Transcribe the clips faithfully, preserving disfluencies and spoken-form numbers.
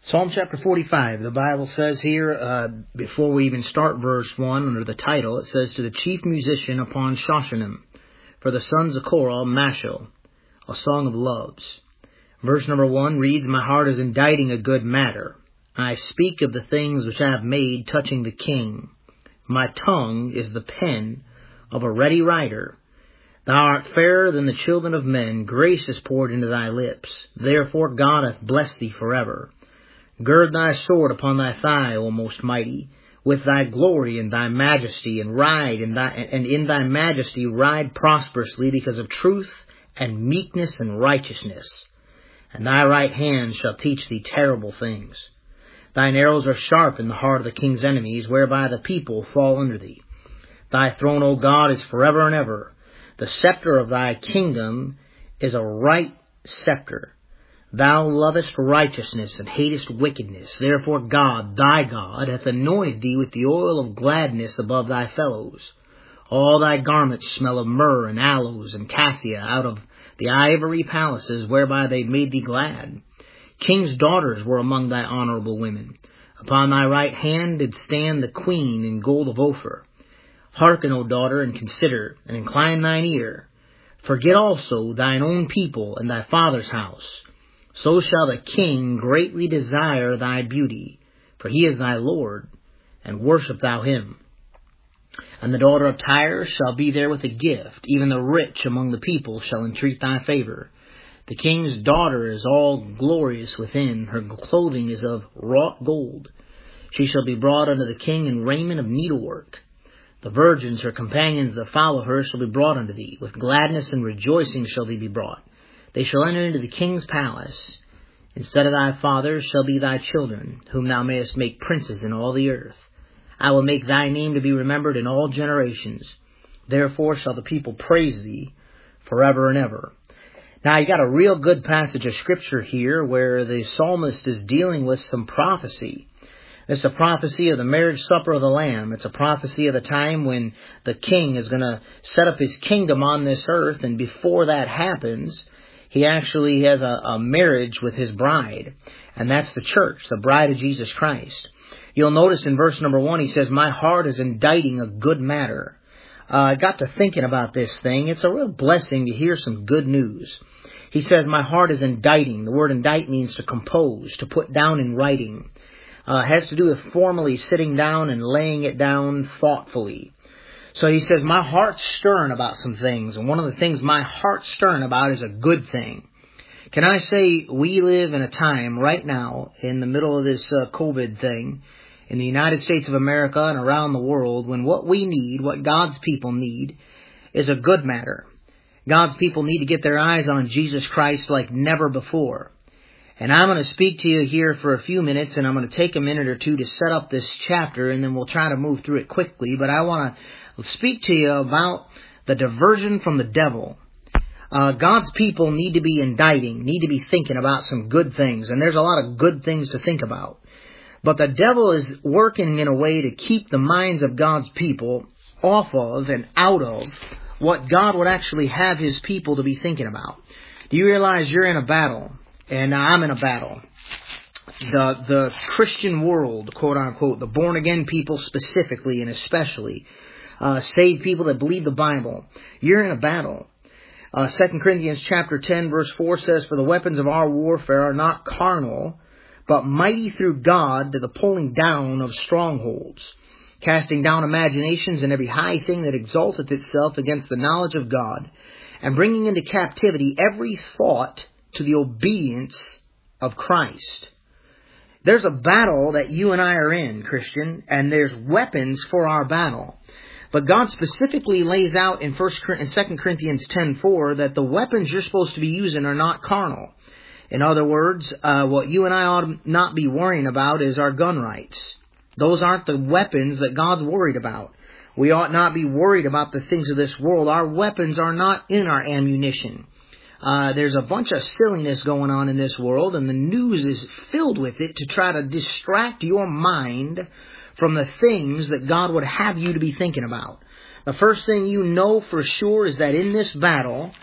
Psalm chapter forty-five, the Bible says here, uh, before we even start verse one, under the title, it says, "To the chief musician upon Shoshanim, for the sons of Korah, Mashal, a song of loves." Verse number one reads, "My heart is inditing a good matter. I speak of the things which I have made touching the king. My tongue is the pen of a ready writer. Thou art fairer than the children of men. Grace is poured into thy lips. Therefore God hath blessed thee forever. Gird thy sword upon thy thigh, O most mighty, with thy glory and thy majesty, and ride in thy and in thy majesty ride prosperously, because of truth and meekness and righteousness. And thy right hand shall teach thee terrible things. Thine arrows are sharp in the heart of the king's enemies, whereby the people fall under thee. Thy throne, O God, is forever and ever. The scepter of thy kingdom is a right scepter. Thou lovest righteousness and hatest wickedness. Therefore God, thy God, hath anointed thee with the oil of gladness above thy fellows. All thy garments smell of myrrh and aloes and cassia out of the ivory palaces whereby they made thee glad. King's daughters were among thy honorable women. Upon thy right hand did stand the queen in gold of Ophir. Hearken, O daughter, and consider, and incline thine ear. Forget also thine own people and thy father's house. So shall the king greatly desire thy beauty, for he is thy Lord, and worship thou him. And the daughter of Tyre shall be there with a gift, even the rich among the people shall entreat thy favor. The king's daughter is all glorious within, her clothing is of wrought gold. She shall be brought unto the king in raiment of needlework. The virgins, her companions that follow her, shall be brought unto thee. With gladness and rejoicing shall they be brought. They shall enter into the king's palace. Instead of thy fathers shall be thy children, whom thou mayest make princes in all the earth. I will make thy name to be remembered in all generations. Therefore shall the people praise thee forever and ever." Now you got a real good passage of scripture here where the psalmist is dealing with some prophecy. It's a prophecy of the marriage supper of the Lamb. It's a prophecy of the time when the king is going to set up his kingdom on this earth, and before that happens, he actually has a, a marriage with his bride, and that's the church, the bride of Jesus Christ. You'll notice in verse number one, he says, "My heart is inditing a good matter." Uh, I got to thinking about this thing. It's a real blessing to hear some good news. He says, "My heart is inditing." The word indite means to compose, to put down in writing. Uh, it has to do with formally sitting down and laying it down thoughtfully. So he says, my heart's stirring about some things, and one of the things my heart's stirring about is a good thing. Can I say we live in a time right now, in the middle of this uh, COVID thing, in the United States of America and around the world, when what we need, what God's people need, is a good matter. God's people need to get their eyes on Jesus Christ like never before. And I'm going to speak to you here for a few minutes, and I'm going to take a minute or two to set up this chapter, and then we'll try to move through it quickly. But I want to speak to you about the diversion from the devil. Uh, God's people need to be inditing, need to be thinking about some good things, and there's a lot of good things to think about. But the devil is working in a way to keep the minds of God's people off of and out of what God would actually have His people to be thinking about. Do you realize you're in a battle? And I'm in a battle. The the Christian world, quote unquote, the born again people specifically and especially, uh, saved people that believe the Bible, you're in a battle. Uh, Second Corinthians chapter ten verse four says, "For the weapons of our warfare are not carnal, but mighty through God to the pulling down of strongholds, casting down imaginations and every high thing that exalteth itself against the knowledge of God, and bringing into captivity every thought to the obedience of Christ." There's a battle that you and I are in, Christian, and there's weapons for our battle. But God specifically lays out in First and Second Corinthians ten four that the weapons you're supposed to be using are not carnal. In other words, uh, what you and I ought not be worrying about is our gun rights. Those aren't the weapons that God's worried about. We ought not be worried about the things of this world. Our weapons are not in our ammunition. Uh, there's a bunch of silliness going on in this world, and the news is filled with it to try to distract your mind from the things that God would have you to be thinking about. The first thing you know for sure is that in this battle,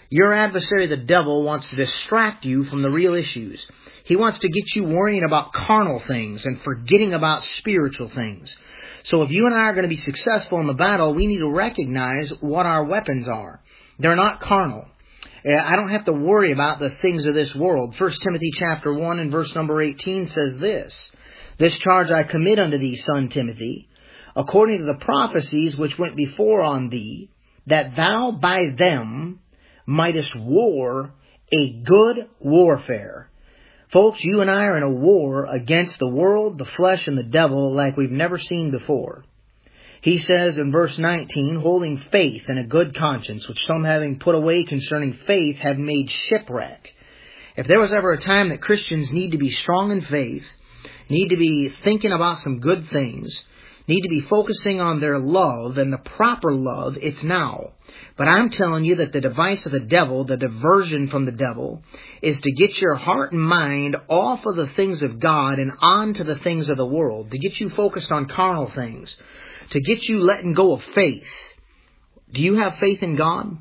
Your adversary, the devil, wants to distract you from the real issues. He wants to get you worrying about carnal things and forgetting about spiritual things. So if you and I are going to be successful in the battle, we need to recognize what our weapons are. They're not carnal. I don't have to worry about the things of this world. First Timothy chapter one and verse number eighteen says this, "This charge I commit unto thee, son Timothy, according to the prophecies which went before on thee, that thou by them mightest war a good warfare." Folks, you and I are in a war against the world, the flesh, and the devil like we've never seen before. He says in verse nineteen, "Holding faith and a good conscience, which some having put away concerning faith have made shipwreck." If there was ever a time that Christians need to be strong in faith, need to be thinking about some good things, need to be focusing on their love and the proper love, it's now. But I'm telling you that the device of the devil, the diversion from the devil, is to get your heart and mind off of the things of God and onto the things of the world, to get you focused on carnal things, to get you letting go of faith. Do you have faith in God?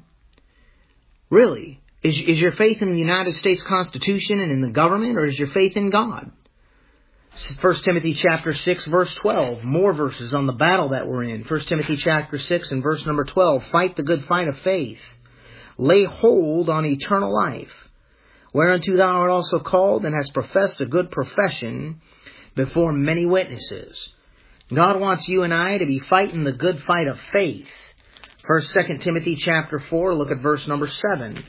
Really? Is, is your faith in the United States Constitution and in the government, or is your faith in God? First Timothy chapter six, verse twelve. More verses on the battle that we're in. First Timothy chapter six and verse number twelve. "Fight the good fight of faith. Lay hold on eternal life, whereunto thou art also called, and hast professed a good profession before many witnesses." God wants you and I to be fighting the good fight of faith. First, Second Timothy chapter four, look at verse number seven.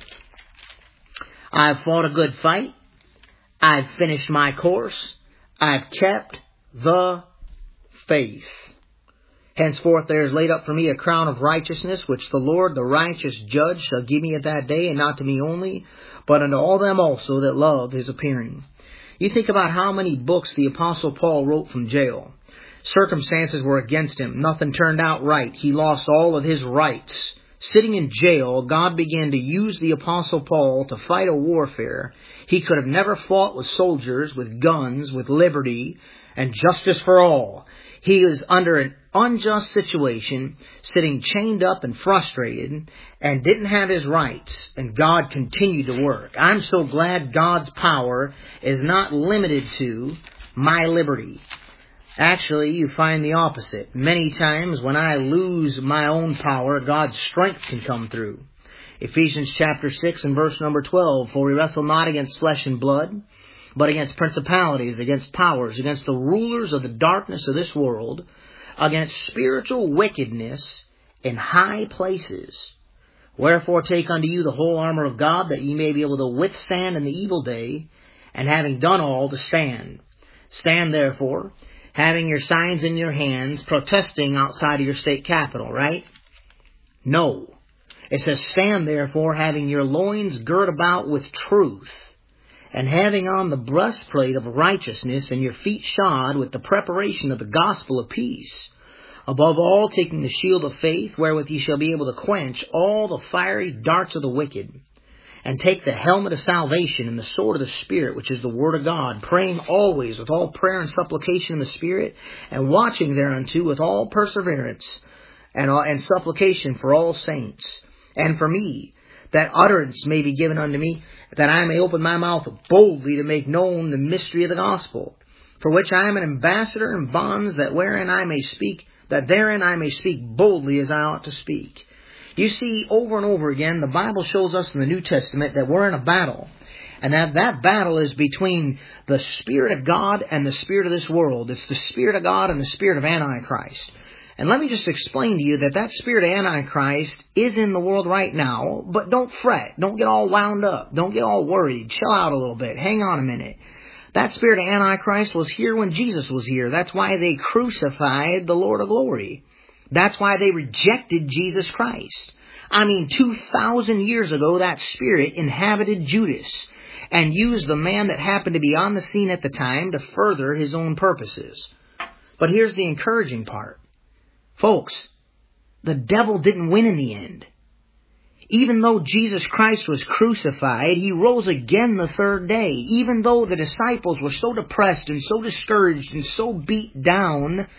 "I've fought a good fight. I've finished my course. I've kept the faith. Henceforth there is laid up for me a crown of righteousness, which the Lord, the righteous judge, shall give me at that day, and not to me only, but unto all them also that love his appearing." You think about how many books the Apostle Paul wrote from jail. Circumstances were against him. Nothing turned out right. He lost all of his rights. Sitting in jail, God began to use the Apostle Paul to fight a warfare he could have never fought with soldiers, with guns, with liberty, and justice for all. He was under an unjust situation, sitting chained up and frustrated, and didn't have his rights, and God continued to work. I'm so glad God's power is not limited to my liberty. Actually, you find the opposite. Many times when I lose my own power, God's strength can come through. Ephesians chapter six and verse number twelve, "For we wrestle not against flesh and blood, but against principalities, against powers, against the rulers of the darkness of this world, against spiritual wickedness in high places. Wherefore take unto you the whole armor of God, that ye may be able to withstand in the evil day, and having done all, to stand. Stand therefore, having your signs in your hands," protesting outside of your state capitol, right? No. It says, "Stand therefore, having your loins girt about with truth, and having on the breastplate of righteousness, and your feet shod with the preparation of the gospel of peace. Above all, taking the shield of faith, wherewith ye shall be able to quench all the fiery darts of the wicked. And take the helmet of salvation and the sword of the Spirit, which is the word of God, praying always with all prayer and supplication in the Spirit, and watching thereunto with all perseverance and, and supplication for all saints. And for me, that utterance may be given unto me, that I may open my mouth boldly to make known the mystery of the gospel, for which I am an ambassador in bonds, that wherein I may speak, that therein I may speak boldly as I ought to speak." You see, over and over again, the Bible shows us in the New Testament that we're in a battle. And that that battle is between the Spirit of God and the spirit of this world. It's the Spirit of God and the spirit of Antichrist. And let me just explain to you that that spirit of Antichrist is in the world right now. But don't fret. Don't get all wound up. Don't get all worried. Chill out a little bit. Hang on a minute. That spirit of Antichrist was here when Jesus was here. That's why they crucified the Lord of glory. That's why they rejected Jesus Christ. I mean, two thousand years ago, that spirit inhabited Judas and used the man that happened to be on the scene at the time to further his own purposes. But here's the encouraging part. Folks, the devil didn't win in the end. Even though Jesus Christ was crucified, he rose again the third day. Even though the disciples were so depressed and so discouraged and so beat down,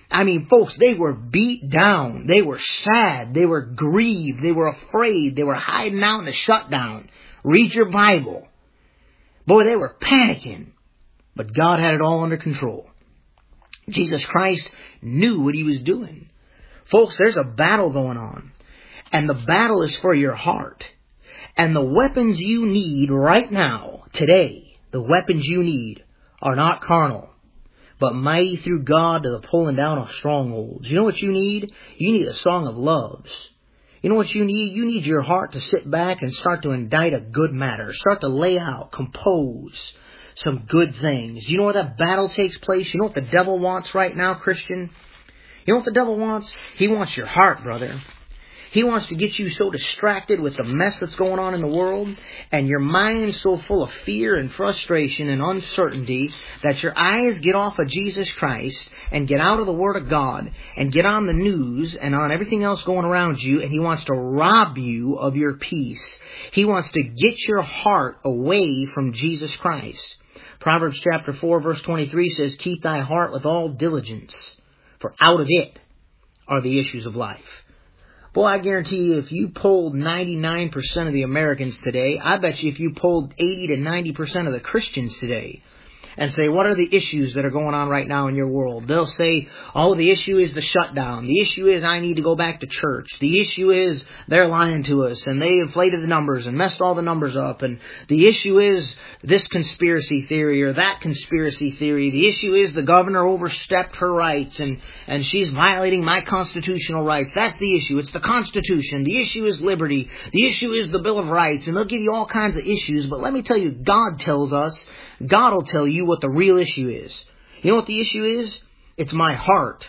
I mean, folks, they were beat down. They were sad. They were grieved. They were afraid. They were hiding out in the shutdown. Read your Bible. Boy, they were panicking. But God had it all under control. Jesus Christ knew what He was doing. Folks, there's a battle going on. And the battle is for your heart. And the weapons you need right now, today, the weapons you need are not carnal, but mighty through God to the pulling down of strongholds. You know what you need? You need a song of loves. You know what you need? You need your heart to sit back and start to indict a good matter. Start to lay out, compose some good things. You know where that battle takes place? You know what the devil wants right now, Christian? You know what the devil wants? He wants your heart, brother. He wants to get you so distracted with the mess that's going on in the world and your mind so full of fear and frustration and uncertainty that your eyes get off of Jesus Christ and get out of the Word of God and get on the news and on everything else going around you, and he wants to rob you of your peace. He wants to get your heart away from Jesus Christ. Proverbs chapter four verse twenty-three says, "Keep thy heart with all diligence, for out of it are the issues of life." Boy, I guarantee you, if you polled ninety-nine percent of the Americans today, I bet you if you polled eighty to ninety percent of the Christians today and say, what are the issues that are going on right now in your world? They'll say, oh, the issue is the shutdown. The issue is I need to go back to church. The issue is they're lying to us and they inflated the numbers and messed all the numbers up. And the issue is this conspiracy theory or that conspiracy theory. The issue is the governor overstepped her rights and, and she's violating my constitutional rights. That's the issue. It's the Constitution. The issue is liberty. The issue is the Bill of Rights. And they'll give you all kinds of issues. But let me tell you, God tells us, God will tell you what the real issue is. You know what the issue is? It's my heart.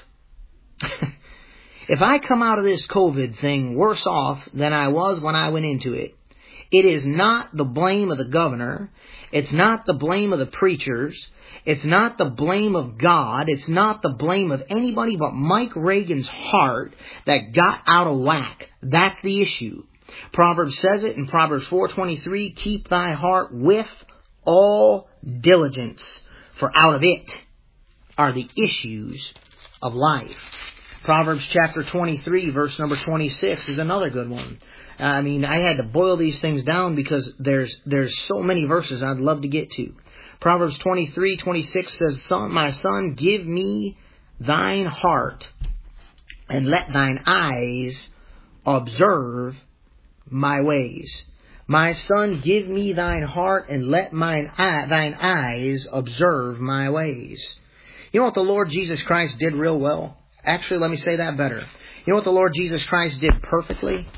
If I come out of this COVID thing worse off than I was when I went into it, it is not the blame of the governor. It's not the blame of the preachers. It's not the blame of God. It's not the blame of anybody but Mike Reagan's heart that got out of whack. That's the issue. Proverbs says it in Proverbs four twenty-three, "Keep thy heart with all diligence, for out of it are the issues of life." Proverbs chapter twenty-three, verse number twenty-six is another good one. I mean, I had to boil these things down because there's there's so many verses I'd love to get to. Proverbs twenty-three, twenty-six says, "Son, my son, give me thine heart, and let thine eyes observe my ways." My son, give me thine heart, and let mine eye, thine eyes observe my ways. You know what the Lord Jesus Christ did real well? Actually, let me say that better. You know what the Lord Jesus Christ did perfectly?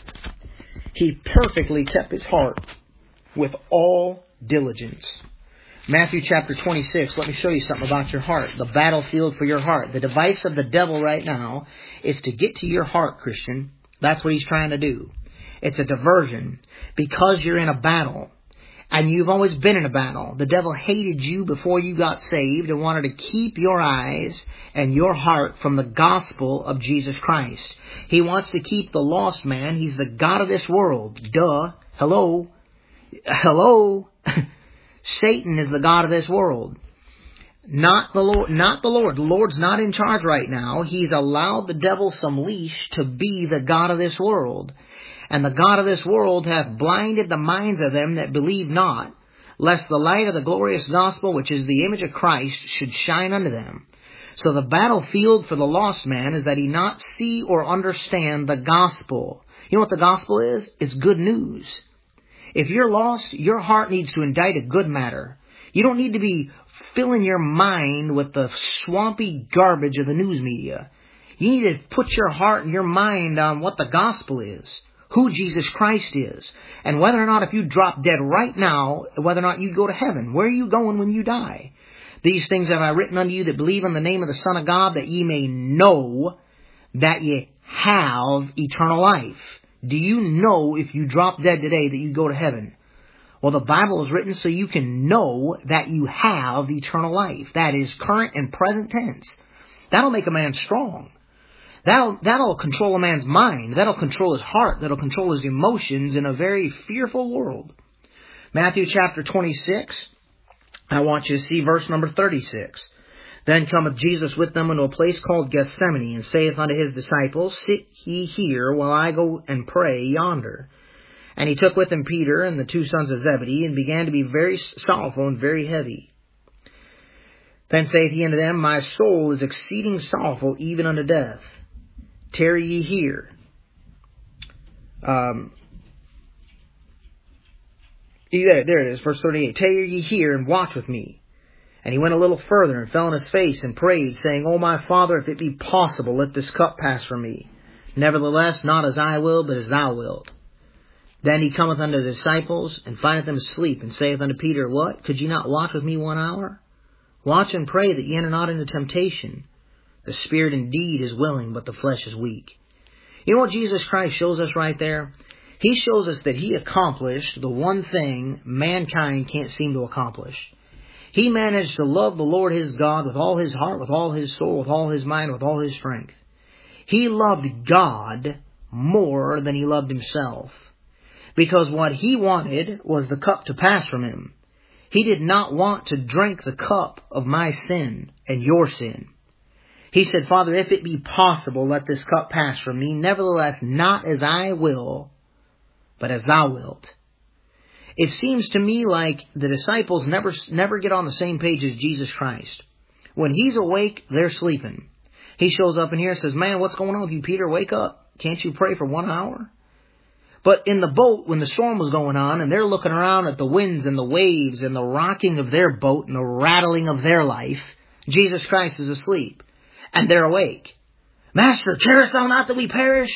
He perfectly kept His heart with all diligence. Matthew chapter twenty-six, let me show you something about your heart. The battlefield for your heart. The device of the devil right now is to get to your heart, Christian. That's what he's trying to do. It's a diversion because you're in a battle. And you've always been in a battle. The devil hated you before you got saved and wanted to keep your eyes and your heart from the gospel of Jesus Christ. He wants to keep the lost man. He's the God of this world. Duh. Hello. Hello. Satan is the God of this world. Not the Lord. Not the Lord. The Lord's not in charge right now. He's allowed the devil some leash to be the God of this world. And the God of this world hath blinded the minds of them that believe not, lest the light of the glorious gospel, which is the image of Christ, should shine unto them. So the battlefield for the lost man is that he not see or understand the gospel. You know what the gospel is? It's good news. If you're lost, your heart needs to indict a good matter. You don't need to be filling your mind with the swampy garbage of the news media. You need to put your heart and your mind on what the gospel is. Who Jesus Christ is, and whether or not if you drop dead right now, whether or not you go to heaven. Where are you going when you die? These things have I written unto you that believe on the name of the Son of God, that ye may know that ye have eternal life. Do you know if you drop dead today that you go to heaven? Well, the Bible is written so you can know that you have eternal life. That is current and present tense. That'll make a man strong. That'll, that'll control a man's mind. That'll control his heart. That'll control his emotions in a very fearful world. Matthew chapter twenty-six, I want you to see verse number thirty-six. Then cometh Jesus with them into a place called Gethsemane, and saith unto his disciples, Sit ye here, while I go and pray yonder. And he took with him Peter and the two sons of Zebedee, and began to be very sorrowful and very heavy. Then saith he unto them, My soul is exceeding sorrowful, even unto death. Tarry ye here. Um, there, there it is, verse thirty-eight. Tarry ye here, and watch with me. And he went a little further, and fell on his face, and prayed, saying, O my Father, if it be possible, let this cup pass from me. Nevertheless, not as I will, but as thou wilt. Then he cometh unto the disciples, and findeth them asleep, and saith unto Peter, What? Could ye not watch with me one hour? Watch and pray that ye enter not into temptation. The spirit indeed is willing, but the flesh is weak. You know what Jesus Christ shows us right there? He shows us that he accomplished the one thing mankind can't seem to accomplish. He managed to love the Lord his God with all his heart, with all his soul, with all his mind, with all his strength. He loved God more than he loved himself. Because what he wanted was the cup to pass from him. He did not want to drink the cup of my sin and your sin. He said, Father, if it be possible, let this cup pass from me. Nevertheless, not as I will, but as thou wilt. It seems to me like the disciples never, never get on the same page as Jesus Christ. When he's awake, they're sleeping. He shows up in here and says, Man, what's going on with you, Peter? Wake up. Can't you pray for one hour? But in the boat, when the storm was going on, and they're looking around at the winds and the waves and the rocking of their boat and the rattling of their life, Jesus Christ is asleep. And they're awake. Master, carest thou not that we perish?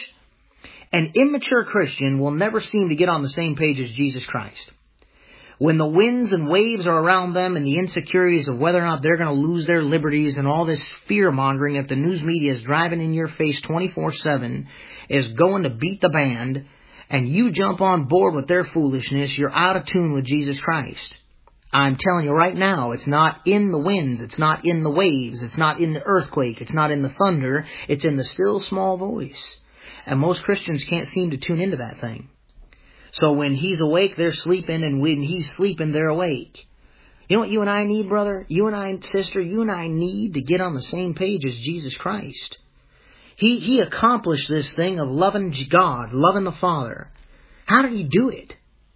An immature Christian will never seem to get on the same page as Jesus Christ. When the winds and waves are around them and the insecurities of whether or not they're going to lose their liberties and all this fear-mongering that the news media is driving in your face twenty-four seven is going to beat the band, and you jump on board with their foolishness, you're out of tune with Jesus Christ. I'm telling you right now, it's not in the winds, it's not in the waves, it's not in the earthquake, it's not in the thunder, it's in the still small voice. And most Christians can't seem to tune into that thing. So when he's awake, they're sleeping, and when he's sleeping, they're awake. You know what you and I need, brother? You and I, sister, you and I need to get on the same page as Jesus Christ. He, he accomplished this thing of loving God, loving the Father. How did he do it?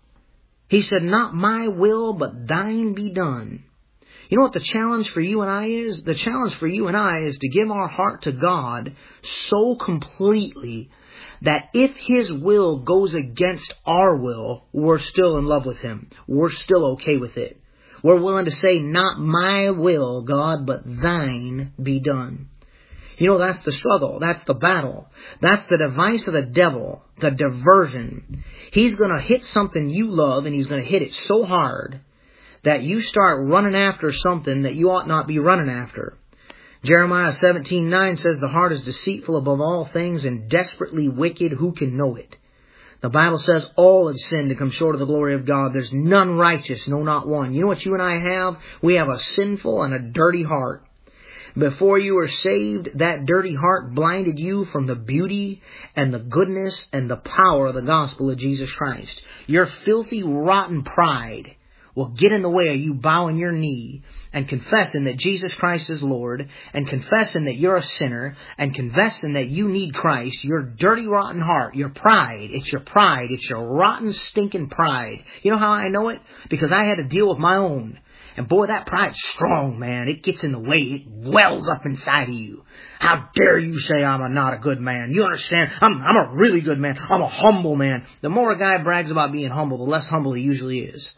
He said, Not my will, but thine be done. You know what the challenge for you and I is? The challenge for you and I is to give our heart to God so completely that if his will goes against our will, we're still in love with him. We're still okay with it. We're willing to say, Not my will, God, but thine be done. You know, that's the struggle. That's the battle. That's the device of the devil, the diversion. He's going to hit something you love, and he's going to hit it so hard that you start running after something that you ought not be running after. Jeremiah seventeen nine says, The heart is deceitful above all things and desperately wicked. Who can know it? The Bible says all have sinned to come short of the glory of God. There's none righteous, no, not one. You know what you and I have? We have a sinful and a dirty heart. Before you were saved, that dirty heart blinded you from the beauty and the goodness and the power of the gospel of Jesus Christ. Your filthy, rotten pride will get in the way of you bowing your knee and confessing that Jesus Christ is Lord, and confessing that you're a sinner, and confessing that you need Christ. Your dirty, rotten heart, your pride, it's your pride, it's your rotten, stinking pride. You know how I know it? Because I had to deal with my own. And boy, that pride's strong, man. It gets in the way. It wells up inside of you. How dare you say I'm a, not a good man? You understand? I'm, I'm a really good man. I'm a humble man. The more a guy brags about being humble, the less humble he usually is.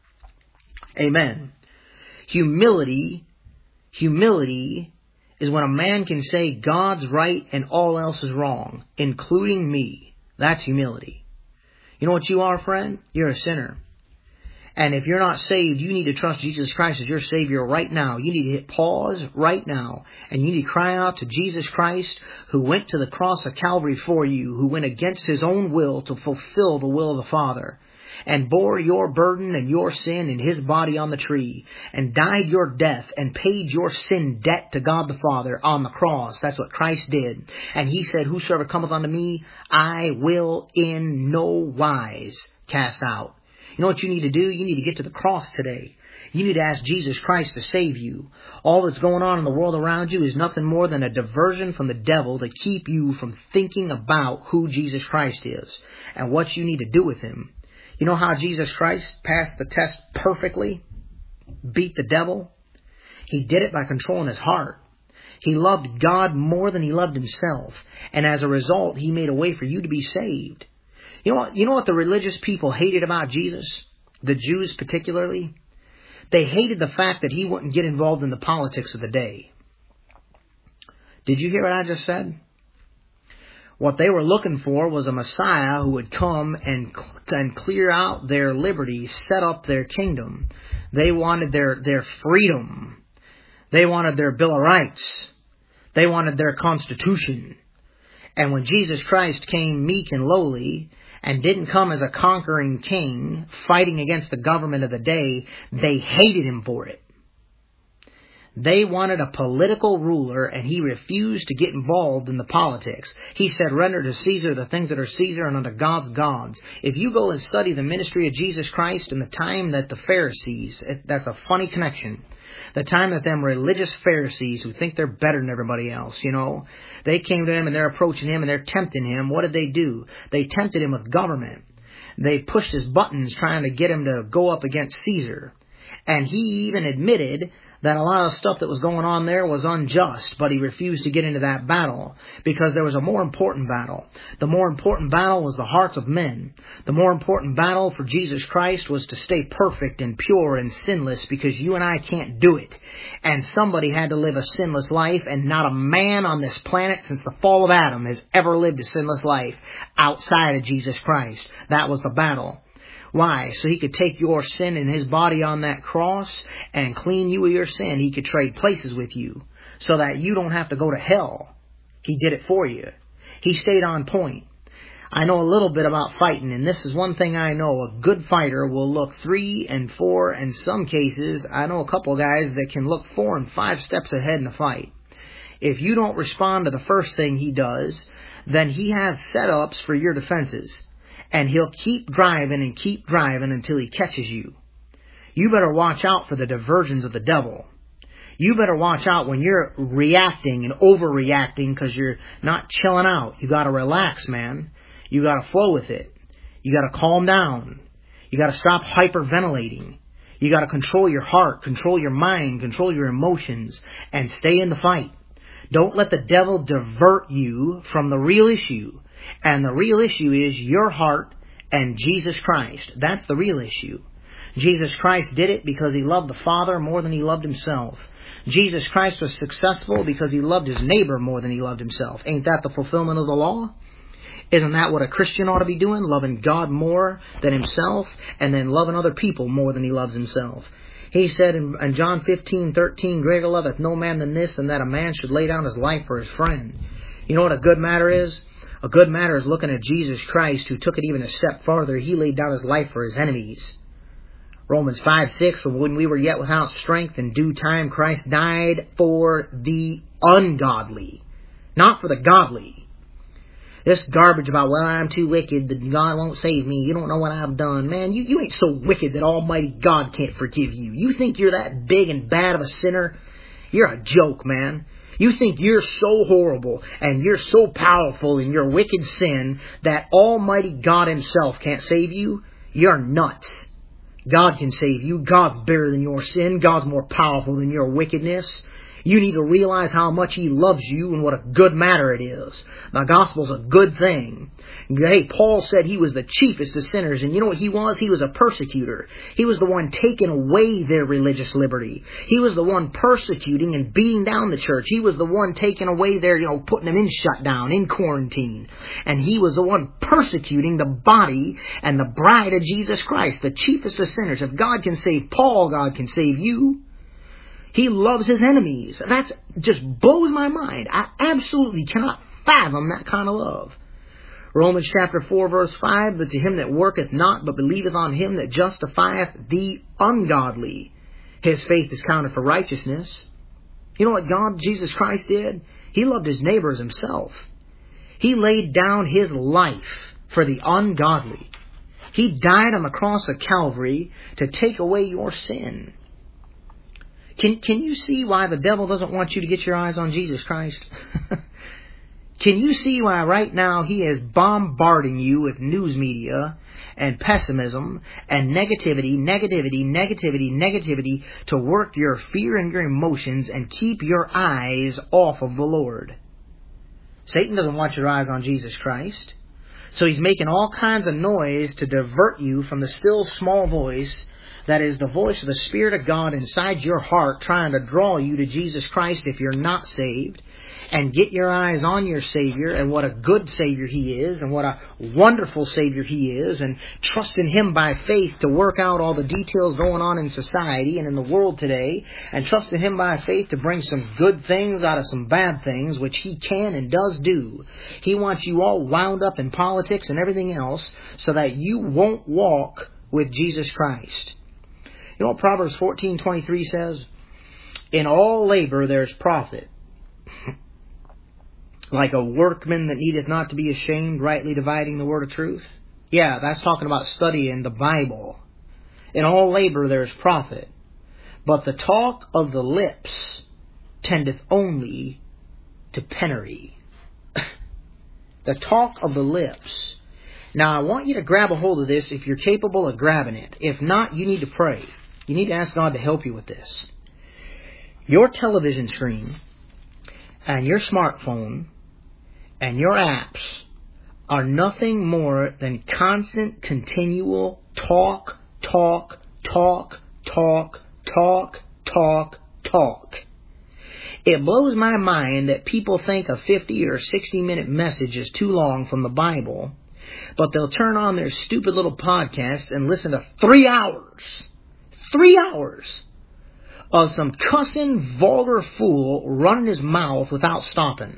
Amen. Humility, humility is when a man can say God's right and all else is wrong, including me. That's humility. You know what you are, friend? You're a sinner. And if you're not saved, you need to trust Jesus Christ as your Savior right now. You need to hit pause right now. And you need to cry out to Jesus Christ, who went to the cross of Calvary for you, who went against his own will to fulfill the will of the Father, and bore your burden and your sin in his body on the tree, and died your death and paid your sin debt to God the Father on the cross. That's what Christ did. And he said, Whosoever cometh unto me, I will in no wise cast out. You know what you need to do? You need to get to the cross today. You need to ask Jesus Christ to save you. All that's going on in the world around you is nothing more than a diversion from the devil to keep you from thinking about who Jesus Christ is and what you need to do with him. You know how Jesus Christ passed the test perfectly? Beat the devil? He did it by controlling his heart. He loved God more than he loved himself. And as a result, he made a way for you to be saved. You know what, you know what the religious people hated about Jesus? The Jews particularly? They hated the fact that he wouldn't get involved in the politics of the day. Did you hear what I just said? What they were looking for was a Messiah who would come and and clear out their liberty, set up their kingdom. They wanted their, their freedom. They wanted their Bill of Rights. They wanted their Constitution. And when Jesus Christ came meek and lowly and didn't come as a conquering king fighting against the government of the day, they hated him for it. They wanted a political ruler, and he refused to get involved in the politics. He said, render to Caesar the things that are Caesar, and unto God's gods. If you go and study the ministry of Jesus Christ in the time that the Pharisees, that's a funny connection, the time that them religious Pharisees who think they're better than everybody else, you know, they came to him and they're approaching him and they're tempting him. What did they do? They tempted him with government. They pushed his buttons trying to get him to go up against Caesar. And he even admitted that a lot of stuff that was going on there was unjust, but he refused to get into that battle because there was a more important battle. The more important battle was the hearts of men. The more important battle for Jesus Christ was to stay perfect and pure and sinless, because you and I can't do it. And somebody had to live a sinless life, and not a man on this planet since the fall of Adam has ever lived a sinless life outside of Jesus Christ. That was the battle. Why? So he could take your sin in his body on that cross and clean you of your sin. He could trade places with you so that you don't have to go to hell. He did it for you. He stayed on point. I know a little bit about fighting, and this is one thing I know. A good fighter will look three and four, and in some cases, I know a couple of guys that can look four and five steps ahead in a fight. If you don't respond to the first thing he does, then he has setups for your defenses. And he'll keep driving and keep driving until he catches you. You better watch out for the diversions of the devil. You better watch out when you're reacting and overreacting because you're not chilling out. You got to relax, man. You got to flow with it. You got to calm down. You got to stop hyperventilating. You got to control your heart, control your mind, control your emotions, and stay in the fight. Don't let the devil divert you from the real issue. And the real issue is your heart and Jesus Christ. That's the real issue. Jesus Christ did it because he loved the Father more than he loved himself. Jesus Christ was successful because he loved his neighbor more than he loved himself. Ain't that the fulfillment of the law? Isn't that what a Christian ought to be doing? Loving God more than himself, and then loving other people more than he loves himself. He said in, in John fifteen thirteen, greater loveth no man than this, and that a man should lay down his life for his friend. You know what a good matter is? A good matter is looking at Jesus Christ, who took it even a step farther. He laid down his life for his enemies. Romans five six, for when we were yet without strength, in due time Christ died for the ungodly, not for the godly. This garbage about, well, I'm too wicked that God won't save me. You don't know what I've done. Man, you, you ain't so wicked that Almighty God can't forgive you. You think you're that big and bad of a sinner? You're a joke, man. You think you're so horrible and you're so powerful in your wicked sin that Almighty God himself can't save you? You're nuts. God can save you. God's bigger than your sin. God's more powerful than your wickedness. You need to realize how much he loves you and what a good matter it is. The gospel's a good thing. Hey, Paul said he was the chiefest of sinners, and you know what he was? He was a persecutor. He was the one taking away their religious liberty. He was the one persecuting and beating down the church. He was the one taking away their, you know, putting them in shutdown, in quarantine. And he was the one persecuting the body and the bride of Jesus Christ, the chiefest of sinners. If God can save Paul, God can save you. He loves his enemies. That just blows my mind. I absolutely cannot fathom that kind of love. Romans chapter four verse five, but to him that worketh not, but believeth on him that justifieth the ungodly, his faith is counted for righteousness. You know what God, Jesus Christ, did? He loved his neighbor as himself. He laid down his life for the ungodly. He died on the cross of Calvary to take away your sin. Can, can you see why the devil doesn't want you to get your eyes on Jesus Christ? Can you see why right now he is bombarding you with news media and pessimism and negativity, negativity, negativity, negativity to work your fear and your emotions and keep your eyes off of the Lord? Satan doesn't want your eyes on Jesus Christ. So he's making all kinds of noise to divert you from the still small voice that is the voice of the Spirit of God inside your heart, trying to draw you to Jesus Christ if you're not saved, and get your eyes on your Savior and what a good Savior He is and what a wonderful Savior He is, and trust in Him by faith to work out all the details going on in society and in the world today, and trust in Him by faith to bring some good things out of some bad things, which He can and does do. He wants you all wound up in politics and everything else so that you won't walk with Jesus Christ. You know what Proverbs fourteen twenty-three says? In all labor there's profit. Like a workman that needeth not to be ashamed, rightly dividing the word of truth. Yeah, that's talking about studying the Bible. In all labor there's profit. But the talk of the lips tendeth only to penury. The talk of the lips. Now, I want you to grab a hold of this if you're capable of grabbing it. If not, you need to pray. You need to ask God to help you with this. Your television screen and your smartphone and your apps are nothing more than constant, continual talk, talk, talk, talk, talk, talk, talk. It blows my mind that people think a fifty or sixty minute message is too long from the Bible, but they'll turn on their stupid little podcast and listen to three hours. Three hours of some cussing, vulgar fool running his mouth without stopping.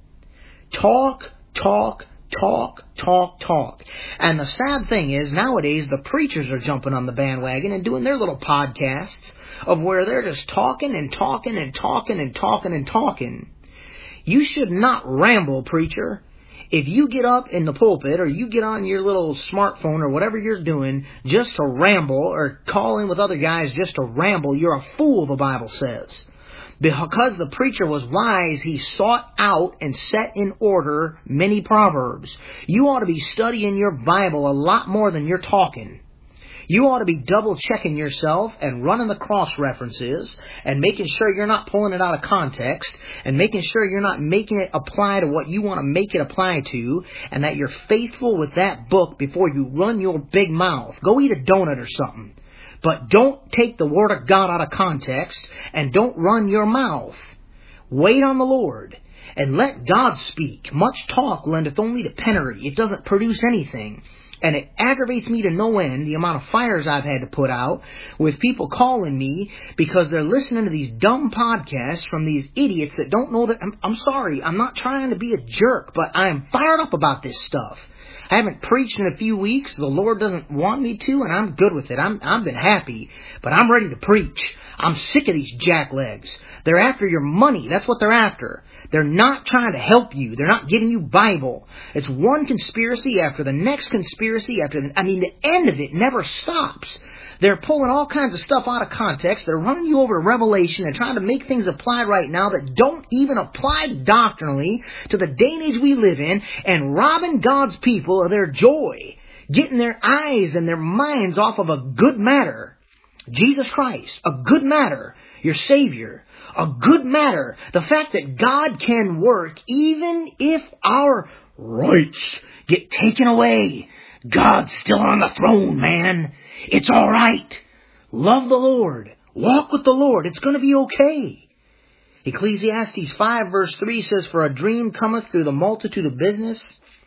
Talk, talk, talk, talk, talk. And the sad thing is, nowadays, the preachers are jumping on the bandwagon and doing their little podcasts of where they're just talking and talking and talking and talking and talking. You should not ramble, preacher. If you get up in the pulpit or you get on your little smartphone or whatever you're doing just to ramble or call in with other guys just to ramble, you're a fool, the Bible says. Because the preacher was wise, he sought out and set in order many proverbs. You ought to be studying your Bible a lot more than you're talking. You ought to be double-checking yourself and running the cross-references and making sure you're not pulling it out of context and making sure you're not making it apply to what you want to make it apply to, and that you're faithful with that book before you run your big mouth. Go eat a donut or something. But don't take the Word of God out of context and don't run your mouth. Wait on the Lord and let God speak. Much talk lendeth only to penury. It doesn't produce anything. And it aggravates me to no end, the amount of fires I've had to put out with people calling me because they're listening to these dumb podcasts from these idiots that don't know that... I'm, I'm sorry, I'm not trying to be a jerk, but I am fired up about this stuff. I haven't preached in a few weeks. The Lord doesn't want me to, and I'm good with it. I'm, I've been happy, but I'm ready to preach. I'm sick of these jacklegs. They're after your money. That's what they're after. They're not trying to help you. They're not giving you Bible. It's one conspiracy after the next conspiracy after the... I mean, the end of it never stops. They're pulling all kinds of stuff out of context. They're running you over to Revelation and trying to make things apply right now that don't even apply doctrinally to the day and age we live in, and robbing God's people of their joy, getting their eyes and their minds off of a good matter. Jesus Christ, a good matter, your Savior, a good matter. The fact that God can work even if our rights get taken away. God's still on the throne, man. It's all right. Love the Lord. Walk with the Lord. It's going to be okay. Ecclesiastes five verse three says, For a dream cometh through the multitude of business,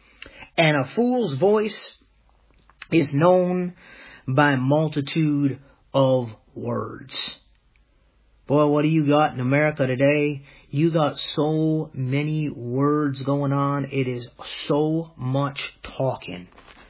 and a fool's voice is known by multitude of words. Boy, what do you got in America today? You got so many words going on. It is so much talking.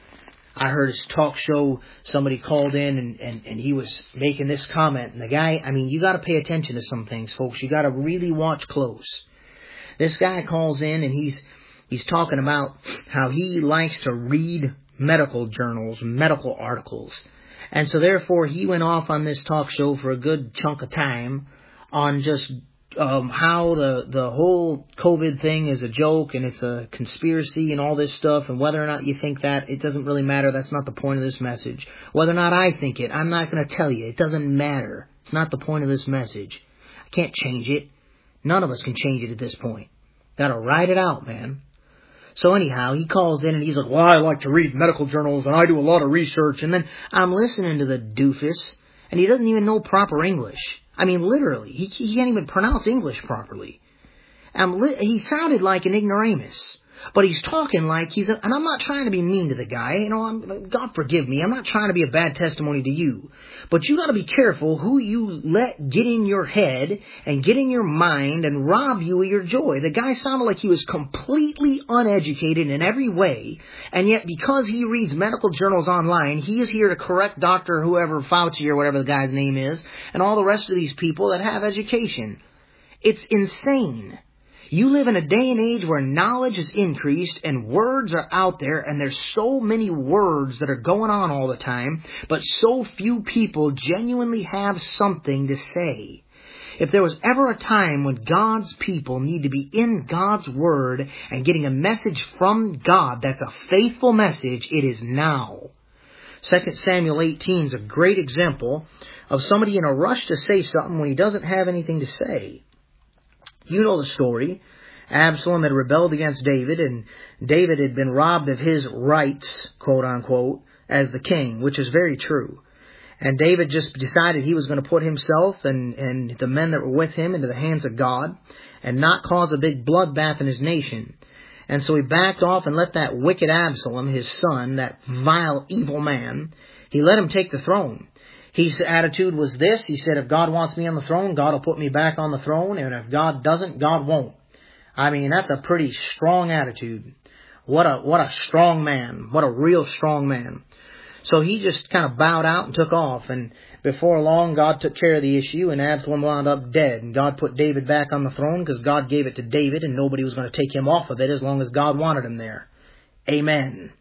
I heard his talk show, somebody called in and, and, and he was making this comment. And the guy, I mean, you got to pay attention to some things, folks. You got to really watch close. This guy calls in and he's he's talking about how he likes to read medical journals, medical articles. And so therefore he went off on this talk show for a good chunk of time on just um, how the, the whole COVID thing is a joke and it's a conspiracy and all this stuff, and whether or not you think that, it doesn't really matter. That's not the point of this message. Whether or not I think it, I'm not going to tell you. It doesn't matter. It's not the point of this message. I can't change it. None of us can change it at this point. Gotta write it out, man. So anyhow, he calls in and he's like, well, I like to read medical journals and I do a lot of research. And then I'm listening to the doofus and he doesn't even know proper English. I mean, literally, he, he can't even pronounce English properly. I'm li- he sounded like an ignoramus. But he's talking like he's, a, and I'm not trying to be mean to the guy, you know, I'm, God forgive me, I'm not trying to be a bad testimony to you. But you gotta be careful who you let get in your head and get in your mind and rob you of your joy. The guy sounded like he was completely uneducated in every way, and yet because he reads medical journals online, he is here to correct Doctor whoever, Fauci or whatever the guy's name is, and all the rest of these people that have education. It's insane. You live in a day and age where knowledge is increased and words are out there, and there's so many words that are going on all the time, but so few people genuinely have something to say. If there was ever a time when God's people need to be in God's Word and getting a message from God that's a faithful message, it is now. Second Samuel eighteen is a great example of somebody in a rush to say something when he doesn't have anything to say. You know the story. Absalom had rebelled against David, and David had been robbed of his rights, quote unquote, as the king, which is very true. And David just decided he was going to put himself and, and the men that were with him into the hands of God and not cause a big bloodbath in his nation. And so he backed off and let that wicked Absalom, his son, that vile, evil man, he let him take the throne. His attitude was this. He said, if God wants me on the throne, God will put me back on the throne. And if God doesn't, God won't. I mean, that's a pretty strong attitude. What a, what a strong man. What a real strong man. So he just kind of bowed out and took off. And before long, God took care of the issue and Absalom wound up dead. And God put David back on the throne because God gave it to David and nobody was going to take him off of it as long as God wanted him there. Amen.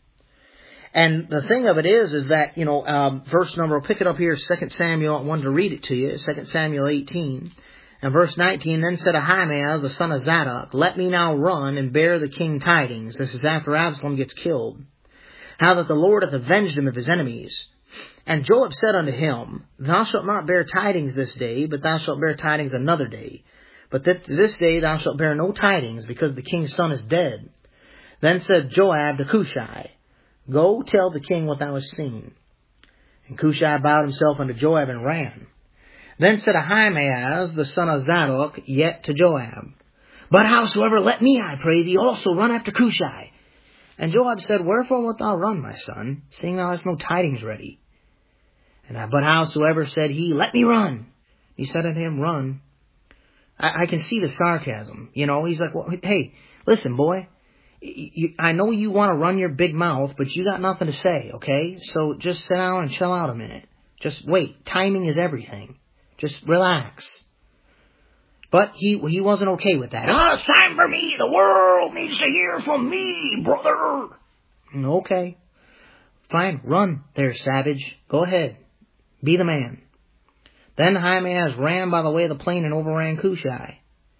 And the thing of it is, is that, you know, um, verse number, I'll pick it up here, Second Samuel, I wanted to read it to you, Second Samuel eighteen, and verse nineteen, then said Ahimaaz, the son of Zadok, let me now run and bear the king tidings. This is after Absalom gets killed. How that the Lord hath avenged him of his enemies. And Joab said unto him, thou shalt not bear tidings this day, but thou shalt bear tidings another day. But that this day thou shalt bear no tidings, because the king's son is dead. Then said Joab to Cushai, go tell the king what thou hast seen. And Cushai bowed himself unto Joab and ran. Then said Ahimaaz, the son of Zadok, yet to Joab, but howsoever, let me, I pray thee, also run after Cushai. And Joab said, wherefore wilt thou run, my son, seeing thou hast no tidings ready? And I, but howsoever, said he, let me run. He said unto him, run. I, I can see the sarcasm. You know, he's like, well, hey, listen, boy. You, I know you want to run your big mouth, but you got nothing to say, okay? So just sit down and chill out a minute. Just wait. Timing is everything. Just relax. But he he wasn't okay with that. Oh, it's time for me. The world needs to hear from me, brother. Okay. Fine. Run there, savage. Go ahead. Be the man. Then Ahimaaz ran by the way of the plain and overran Cushai.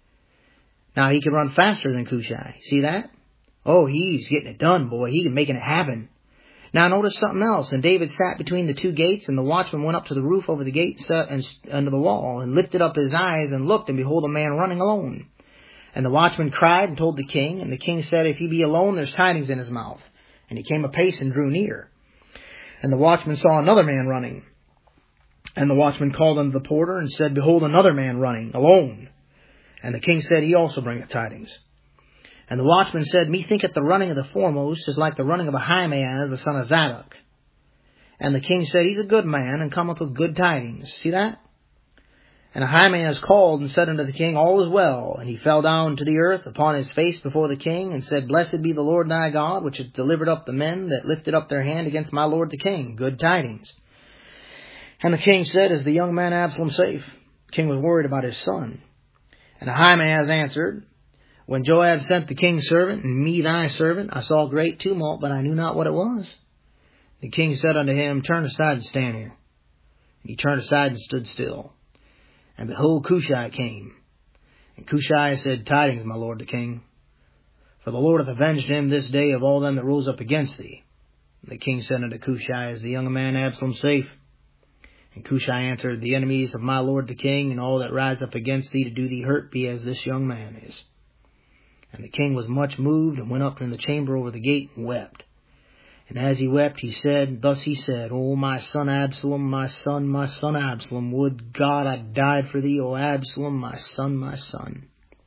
Now he could run faster than Cushai. See that? Oh, he's getting it done, boy. He's making it happen. Now notice something else. And David sat between the two gates, and the watchman went up to the roof over the gate and under the wall, and lifted up his eyes and looked, and behold, a man running alone. And the watchman cried and told the king, and the king said, if he be alone, there's tidings in his mouth. And he came apace and drew near. And the watchman saw another man running. And the watchman called unto the porter and said, behold, another man running alone. And the king said, he also bringeth tidings. And the watchman said, methinketh the running of the foremost is like the running of Ahimaaz, the son of Zadok. And the king said, he's a good man, and cometh with good tidings. See that? And Ahimaaz called and said unto the king, all is well. And he fell down to the earth upon his face before the king, and said, blessed be the Lord thy God, which hath delivered up the men that lifted up their hand against my lord the king. Good tidings. And the king said, is the young man Absalom safe? The king was worried about his son. And Ahimaaz answered, when Joab sent the king's servant, and me thy servant, I saw great tumult, but I knew not what it was. The king said unto him, turn aside and stand here. And he turned aside and stood still. And behold, Cushai came. And Cushai said, Tidings, my lord the king. For the Lord hath avenged him this day of all them that rose up against thee. And the king said unto Cushai, Is the young man Absalom safe? And Cushai answered, The enemies of my lord the king, and all that rise up against thee to do thee hurt, be as this young man is. And the king was much moved, and went up in the chamber over the gate, and wept. And as he wept, he said, Thus he said, O my son Absalom, my son, my son Absalom, would God I died for thee, O Absalom, my son, my son.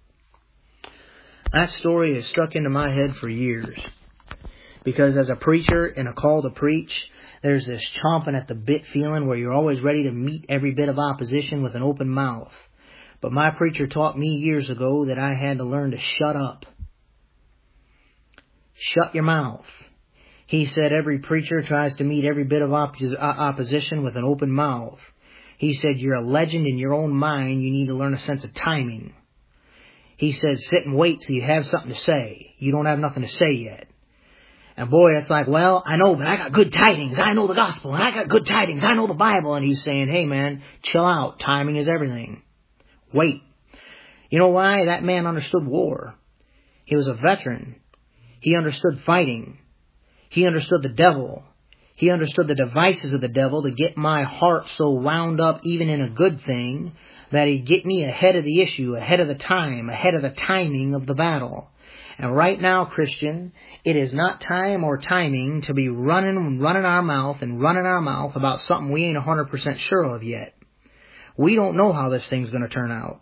That story has stuck into my head for years. Because as a preacher in a call to preach, there's this chomping at the bit feeling where you're always ready to meet every bit of opposition with an open mouth. But my preacher taught me years ago that I had to learn to shut up. Shut your mouth. He said every preacher tries to meet every bit of op- opposition with an open mouth. He said you're a legend in your own mind. You need to learn a sense of timing. He said sit and wait till you have something to say. You don't have nothing to say yet. And boy, it's like, well, I know, but I got good tidings. I know the gospel, and I got good tidings. I know the Bible. And he's saying, hey, man, chill out. Timing is everything. Wait. You know why? That man understood war. He was a veteran. He understood fighting. He understood the devil. He understood the devices of the devil to get my heart so wound up, even in a good thing, that he'd get me ahead of the issue, ahead of the time, ahead of the timing of the battle. And right now, Christian, it is not time or timing to be running and running our mouth and running our mouth about something we ain't one hundred percent sure of yet. We don't know how this thing's going to turn out.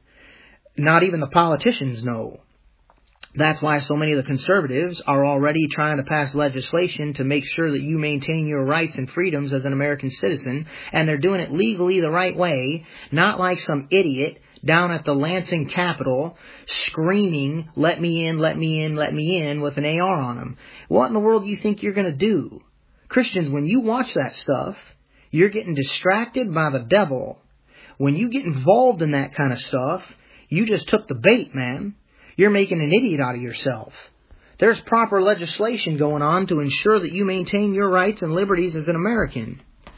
Not even the politicians know. That's why so many of the conservatives are already trying to pass legislation to make sure that you maintain your rights and freedoms as an American citizen, and they're doing it legally the right way, not like some idiot down at the Lansing Capitol screaming, let me in, let me in, let me in, with an A R on him. What in the world do you think you're going to do? Christians, when you watch that stuff, you're getting distracted by the devil. When you get involved in that kind of stuff, you just took the bait, man. You're making an idiot out of yourself. There's proper legislation going on to ensure that you maintain your rights and liberties as an American.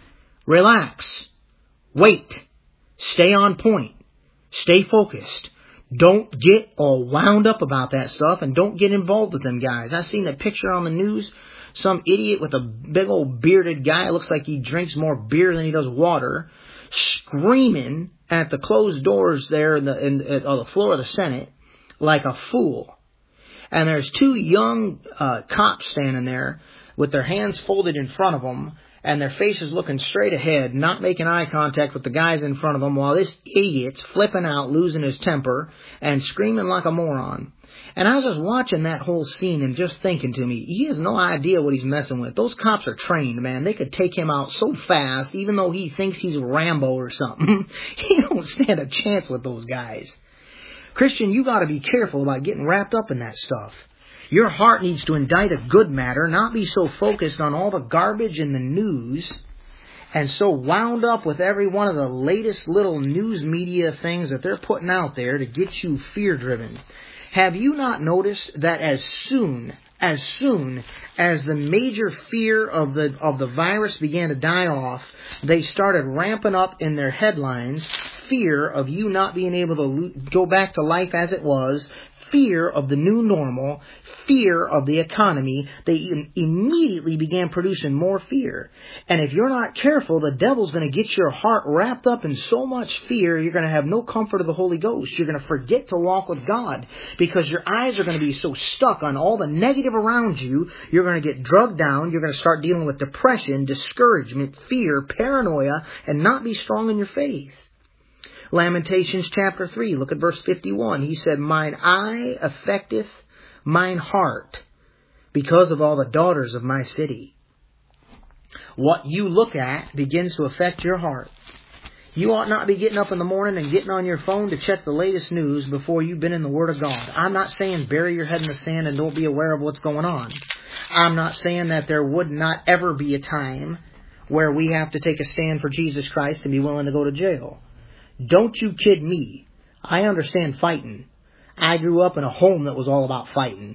Relax. Wait. Stay on point. Stay focused. Don't get all wound up about that stuff, and don't get involved with them guys. I seen a picture on the news. Some idiot with a big old bearded guy. It looks like he drinks more beer than he does water. Screaming at the closed doors there in the, in, in, on the floor of the Senate like a fool. And there's two young uh, cops standing there with their hands folded in front of them, and their faces looking straight ahead, not making eye contact with the guys in front of them, while this idiot's flipping out, losing his temper, and screaming like a moron. And I was just watching that whole scene and just thinking to me, he has no idea what he's messing with. Those cops are trained, man. They could take him out so fast, even though he thinks he's Rambo or something. He don't stand a chance with those guys. Christian, you got to be careful about getting wrapped up in that stuff. Your heart needs to indict a good matter, not be so focused on all the garbage in the news and so wound up with every one of the latest little news media things that they're putting out there to get you fear-driven. Have you not noticed that as soon, as soon as the major fear of the of the virus began to die off, they started ramping up in their headlines fear of you not being able to go back to life as it was, fear of the new normal, fear of the economy. They im- immediately began producing more fear. And if you're not careful, the devil's going to get your heart wrapped up in so much fear, you're going to have no comfort of the Holy Ghost. You're going to forget to walk with God because your eyes are going to be so stuck on all the negative around you. You're going to get drugged down. You're going to start dealing with depression, discouragement, fear, paranoia, and not be strong in your faith. Lamentations chapter three, look at verse fifty-one. He said, Mine eye affecteth mine heart because of all the daughters of my city. What you look at begins to affect your heart. You ought not be getting up in the morning and getting on your phone to check the latest news before you've been in the Word of God. I'm not saying bury your head in the sand and don't be aware of what's going on. I'm not saying that there would not ever be a time where we have to take a stand for Jesus Christ and be willing to go to jail. Don't you kid me. I understand fighting. I grew up in a home that was all about fighting.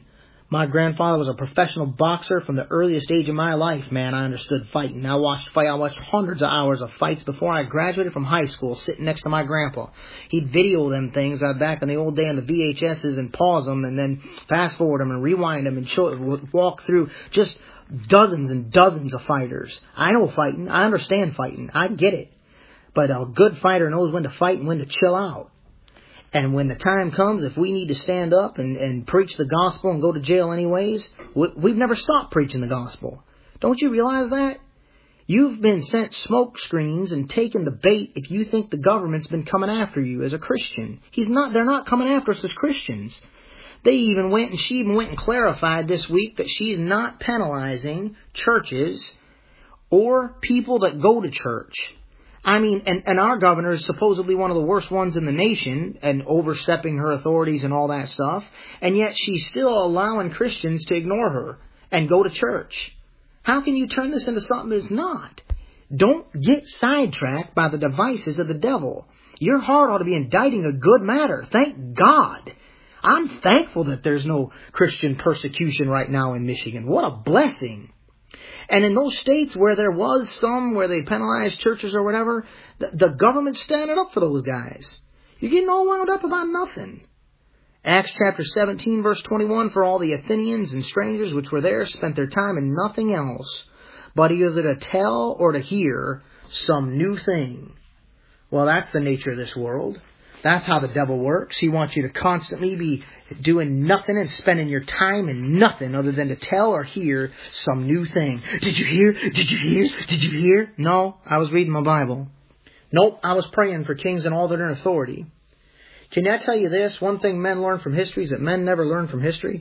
My grandfather was a professional boxer from the earliest age of my life, man. I understood fighting. I watched fight. I watched hundreds of hours of fights before I graduated from high school, sitting next to my grandpa. He'd video them things uh, back in the old day on the V H S's and pause them and then fast forward them and rewind them and show, walk through just dozens and dozens of fighters. I know fighting. I understand fighting. I get it. But a good fighter knows when to fight and when to chill out. And when the time comes, if we need to stand up and, and preach the gospel and go to jail anyways, we, we've never stopped preaching the gospel. Don't you realize that? You've been sent smoke screens and taken the bait if you think the government's been coming after you as a Christian. He's not. They're not coming after us as Christians. They even went and she even went and clarified this week that she's not penalizing churches or people that go to church. I mean, and, and our governor is supposedly one of the worst ones in the nation and overstepping her authorities and all that stuff. And yet she's still allowing Christians to ignore her and go to church. How can you turn this into something that's not? Don't get sidetracked by the devices of the devil. Your heart ought to be indicting a good matter. Thank God. I'm thankful that there's no Christian persecution right now in Michigan. What a blessing. And in those states where there was some, where they penalized churches or whatever, the, the government's standing up for those guys. You're getting all wound up about nothing. Acts chapter seventeen, verse twenty-one, for all the Athenians and strangers which were there spent their time in nothing else, but either to tell or to hear some new thing. Well, that's the nature of this world. That's how the devil works. He wants you to constantly be doing nothing and spending your time in nothing other than to tell or hear some new thing. Did you hear? Did you hear? Did you hear? No, I was reading my Bible. Nope, I was praying for kings and all that are in authority. Can I tell you this? One thing men learn from history is that men never learn from history.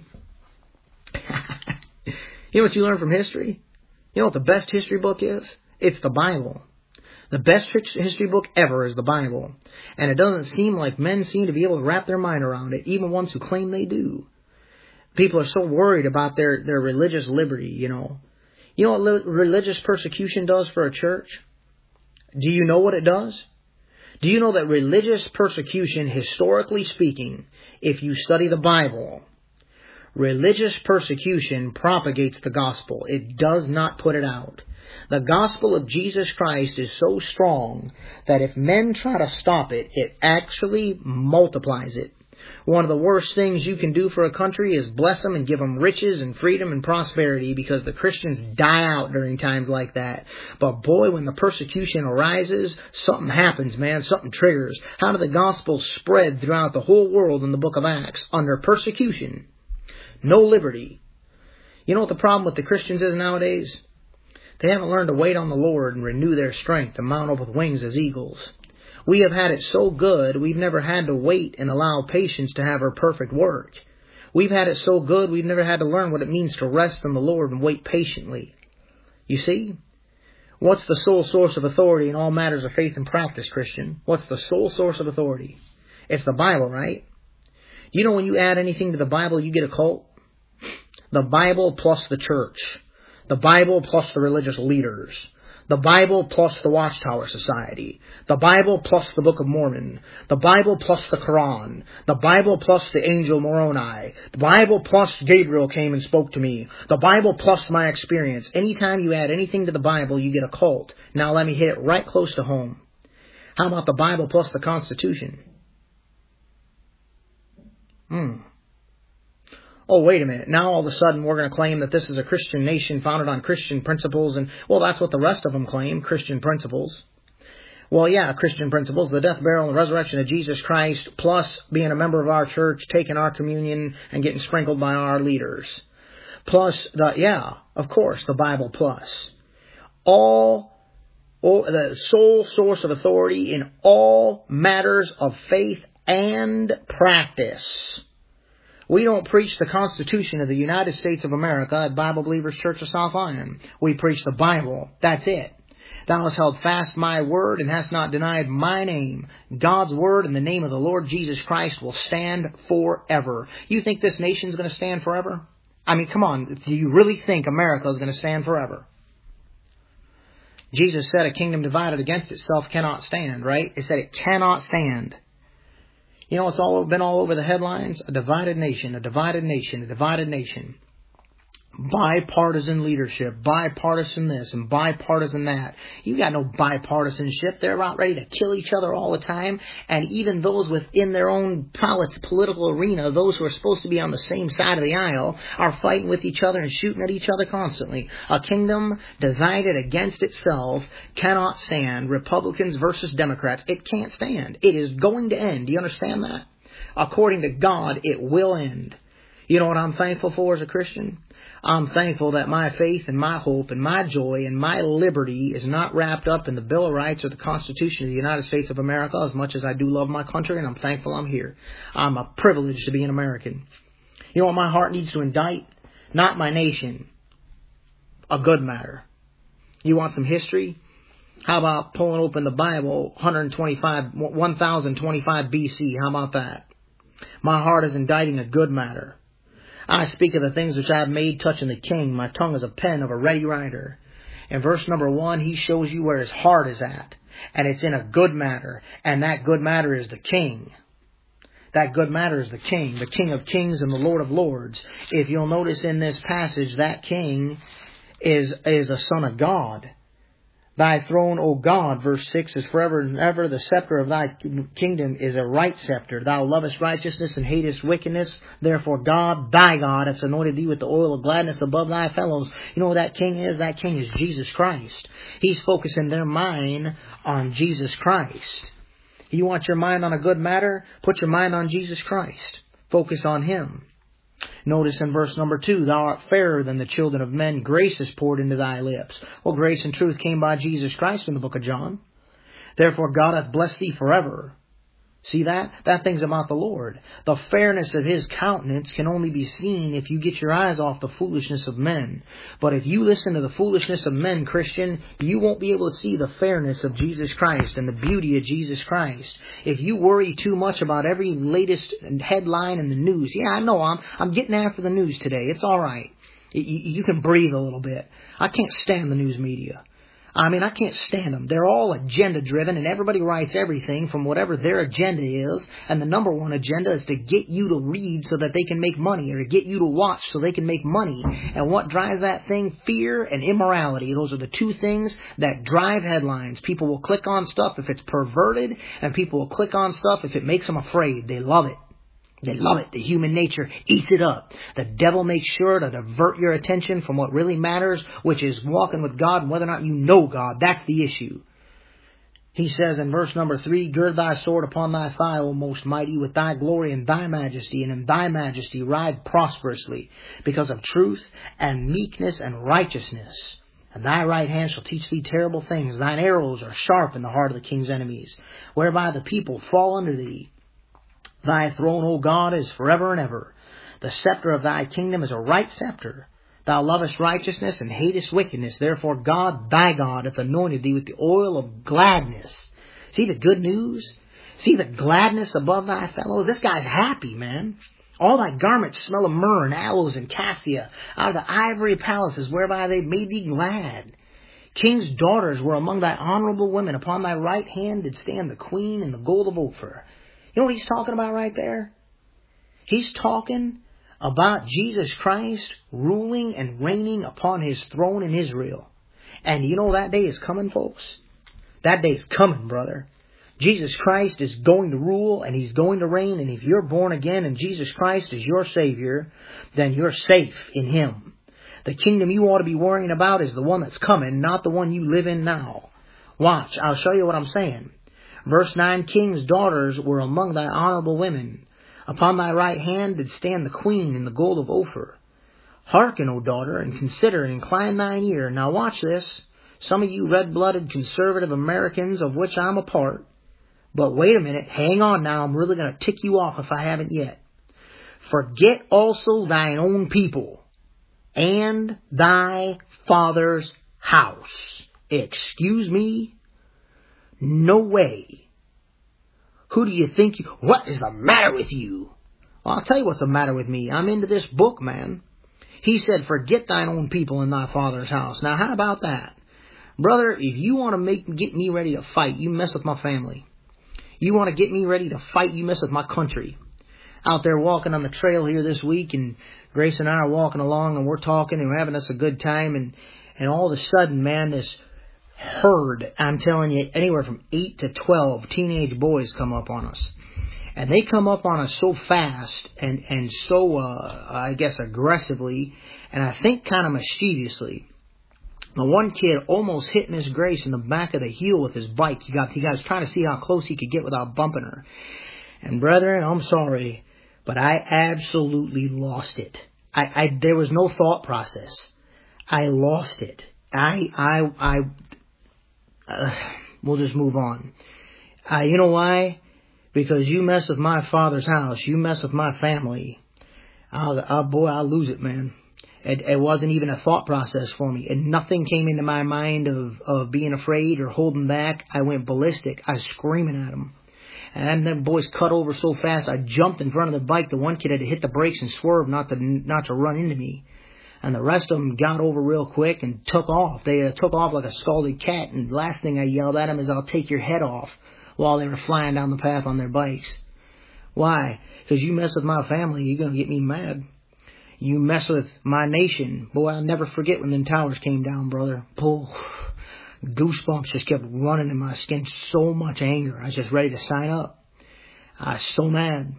You know what you learn from history? You know what the best history book is? It's the Bible. The best history book ever is the Bible. And it doesn't seem like men seem to be able to wrap their mind around it, even ones who claim they do. People are so worried about their, their religious liberty, you know. You know what li- religious persecution does for a church? Do you know what it does? Do you know that religious persecution, historically speaking, if you study the Bible, religious persecution propagates the gospel. It does not put it out. The gospel of Jesus Christ is so strong that if men try to stop it, it actually multiplies it. One of the worst things you can do for a country is bless them and give them riches and freedom and prosperity, because the Christians die out during times like that. But boy, when the persecution arises, something happens, man. Something triggers. How did the gospel spread throughout the whole world in the book of Acts? Under persecution. No liberty. You know what the problem with the Christians is nowadays? They haven't learned to wait on the Lord and renew their strength and mount up with wings as eagles. We have had it so good, we've never had to wait and allow patience to have her perfect work. We've had it so good, we've never had to learn what it means to rest in the Lord and wait patiently. You see? What's the sole source of authority in all matters of faith and practice, Christian? What's the sole source of authority? It's the Bible, right? You know when you add anything to the Bible, you get a cult? The Bible plus the church. The Bible plus the religious leaders. The Bible plus the Watchtower Society. The Bible plus the Book of Mormon. The Bible plus the Quran. The Bible plus the angel Moroni. The Bible plus Gabriel came and spoke to me. The Bible plus my experience. Anytime you add anything to the Bible, you get a cult. Now let me hit it right close to home. How about the Bible plus the Constitution? Hmm. Oh, wait a minute. Now all of a sudden we're going to claim that this is a Christian nation founded on Christian principles. And, well, that's what the rest of them claim, Christian principles. Well, yeah, Christian principles, the death, burial, and resurrection of Jesus Christ, plus being a member of our church, taking our communion, and getting sprinkled by our leaders. Plus, the yeah, of course, the Bible plus. All, all the sole source of authority in all matters of faith and practice. We don't preach the Constitution of the United States of America at Bible Believers Church of South Lyon. We preach the Bible. That's it. Thou hast held fast my word and hast not denied my name. God's word in the name of the Lord Jesus Christ will stand forever. You think this nation's going to stand forever? I mean, come on. Do you really think America is going to stand forever? Jesus said a kingdom divided against itself cannot stand, right? He said it cannot stand. You know, it's all been all over the headlines. A divided nation, a divided nation, a divided nation. Bipartisan leadership, bipartisan this and bipartisan that. You got no bipartisanship. They're about ready to kill each other all the time. And even those within their own political arena, those who are supposed to be on the same side of the aisle, are fighting with each other and shooting at each other constantly. A kingdom divided against itself cannot stand. Republicans versus Democrats, it can't stand. It is going to end. Do you understand that? According to God, it will end. You know what I'm thankful for as a Christian? I'm thankful that my faith and my hope and my joy and my liberty is not wrapped up in the Bill of Rights or the Constitution of the United States of America, as much as I do love my country, and I'm thankful I'm here. I'm a privilege to be an American. You know what my heart needs to indict? Not my nation. A good matter. You want some history? How about pulling open the Bible, one twenty-five, one thousand twenty-five B C? How about that? My heart is indicting a good matter. I speak of the things which I have made touching the king. My tongue is a pen of a ready writer. In verse number one, he shows you where his heart is at. And it's in a good matter. And that good matter is the king. That good matter is the king. The King of kings and the Lord of lords. If you'll notice in this passage, that king is, is a son of God. Thy throne, O God, verse six, is forever and ever. The scepter of thy kingdom is a right scepter. Thou lovest righteousness and hatest wickedness. Therefore God, thy God, hath anointed thee with the oil of gladness above thy fellows. You know who that king is? That king is Jesus Christ. He's focusing their mind on Jesus Christ. You want your mind on a good matter? Put your mind on Jesus Christ. Focus on Him. Notice in verse number two, thou art fairer than the children of men. Grace is poured into thy lips. Well, grace and truth came by Jesus Christ in the book of John. Therefore God hath blessed thee forever. See that? That thing's about the Lord. The fairness of His countenance can only be seen if you get your eyes off the foolishness of men. But if you listen to the foolishness of men, Christian, you won't be able to see the fairness of Jesus Christ and the beauty of Jesus Christ. If you worry too much about every latest headline in the news, yeah, I know, I'm, I'm getting after the news today. It's all right. You, you can breathe a little bit. I can't stand the news media. I mean, I can't stand them. They're all agenda-driven, and everybody writes everything from whatever their agenda is. And the number one agenda is to get you to read so that they can make money, or to get you to watch so they can make money. And what drives that thing? Fear and immorality. Those are the two things that drive headlines. People will click on stuff if it's perverted, and people will click on stuff if it makes them afraid. They love it. They love it. The human nature eats it up. The devil makes sure to divert your attention from what really matters, which is walking with God and whether or not you know God. That's the issue. He says in verse number three, gird thy sword upon thy thigh, O most mighty, with thy glory and thy majesty, and in thy majesty ride prosperously, because of truth and meekness and righteousness. And thy right hand shall teach thee terrible things. Thine arrows are sharp in the heart of the king's enemies, whereby the people fall under thee. Thy throne, O God, is forever and ever. The scepter of thy kingdom is a right scepter. Thou lovest righteousness and hatest wickedness. Therefore God, thy God, hath anointed thee with the oil of gladness. See the good news? See the gladness above thy fellows? This guy's happy, man. All thy garments smell of myrrh and aloes and cassia, out of the ivory palaces whereby they made thee glad. King's daughters were among thy honorable women. Upon thy right hand did stand the queen in the gold of Ophir. You know what he's talking about right there? He's talking about Jesus Christ ruling and reigning upon His throne in Israel. And you know that day is coming, folks. That day is coming, brother. Jesus Christ is going to rule and He's going to reign. And if you're born again and Jesus Christ is your Savior, then you're safe in Him. The kingdom you ought to be worrying about is the one that's coming, not the one you live in now. Watch, I'll show you what I'm saying. Verse nine, King's daughters were among thy honorable women. Upon thy right hand did stand the queen in the gold of Ophir. Hearken, O daughter, and consider and incline thine ear. Now watch this. Some of you red-blooded conservative Americans, of which I'm a part. But wait a minute, hang on now, I'm really going to tick you off if I haven't yet. Forget also thine own people, and thy father's house. Excuse me? No way. Who do you think you... What is the matter with you? Well, I'll tell you what's the matter with me. I'm into this book, man. He said, forget thine own people in thy father's house. Now, how about that? Brother, if you want to make get me ready to fight, you mess with my family. You want to get me ready to fight? You mess with my country. Out there walking on the trail here this week, and Grace and I are walking along, and we're talking, and we're having us a good time, and, and all of a sudden, man, this herd, I'm telling you, anywhere from eight to twelve teenage boys come up on us. And they come up on us so fast and, and so, uh, I guess, aggressively, and I think kind of mischievously. The one kid almost hit Miss Grace in the back of the heel with his bike. He got, he got trying to see how close he could get without bumping her. And brethren, I'm sorry, but I absolutely lost it. I, I there was no thought process. I lost it. I, I, I, uh, we'll just move on. Uh, you know why? Because you mess with my father's house, you mess with my family, I'll, I'll, boy, I'll lose it, man. It, it wasn't even a thought process for me. And nothing came into my mind of, of being afraid or holding back. I went ballistic. I was screaming at them. And then the boys cut over so fast, I jumped in front of the bike. The one kid had to hit the brakes and swerve not to not to run into me. And the rest of them got over real quick and took off. They uh, took off like a scalded cat. And the last thing I yelled at them is, I'll take your head off, while they were flying down the path on their bikes. Why? Because you mess with my family, you're going to get me mad. You mess with my nation. Boy, I'll never forget when them towers came down, brother. Oh, goosebumps just kept running in my skin. So much anger. I was just ready to sign up. I was so mad.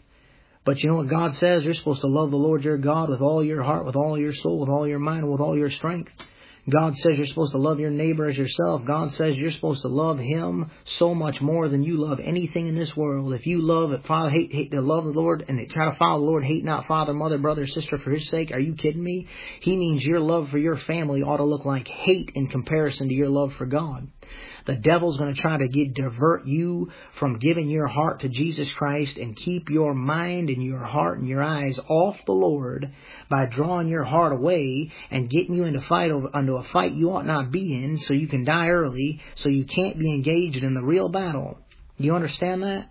But you know what God says? You're supposed to love the Lord your God with all your heart, with all your soul, with all your mind, with all your strength. God says you're supposed to love your neighbor as yourself. God says you're supposed to love Him so much more than you love anything in this world. If you love it, follow, hate, hate to love the Lord and try to follow the Lord, hate not father, mother, brother, sister for His sake. Are you kidding me? He means your love for your family ought to look like hate in comparison to your love for God. The devil's going to try to get divert you from giving your heart to Jesus Christ and keep your mind and your heart and your eyes off the Lord by drawing your heart away and getting you into fight over, into a fight you ought not be in, so you can die early, so you can't be engaged in the real battle. You understand that?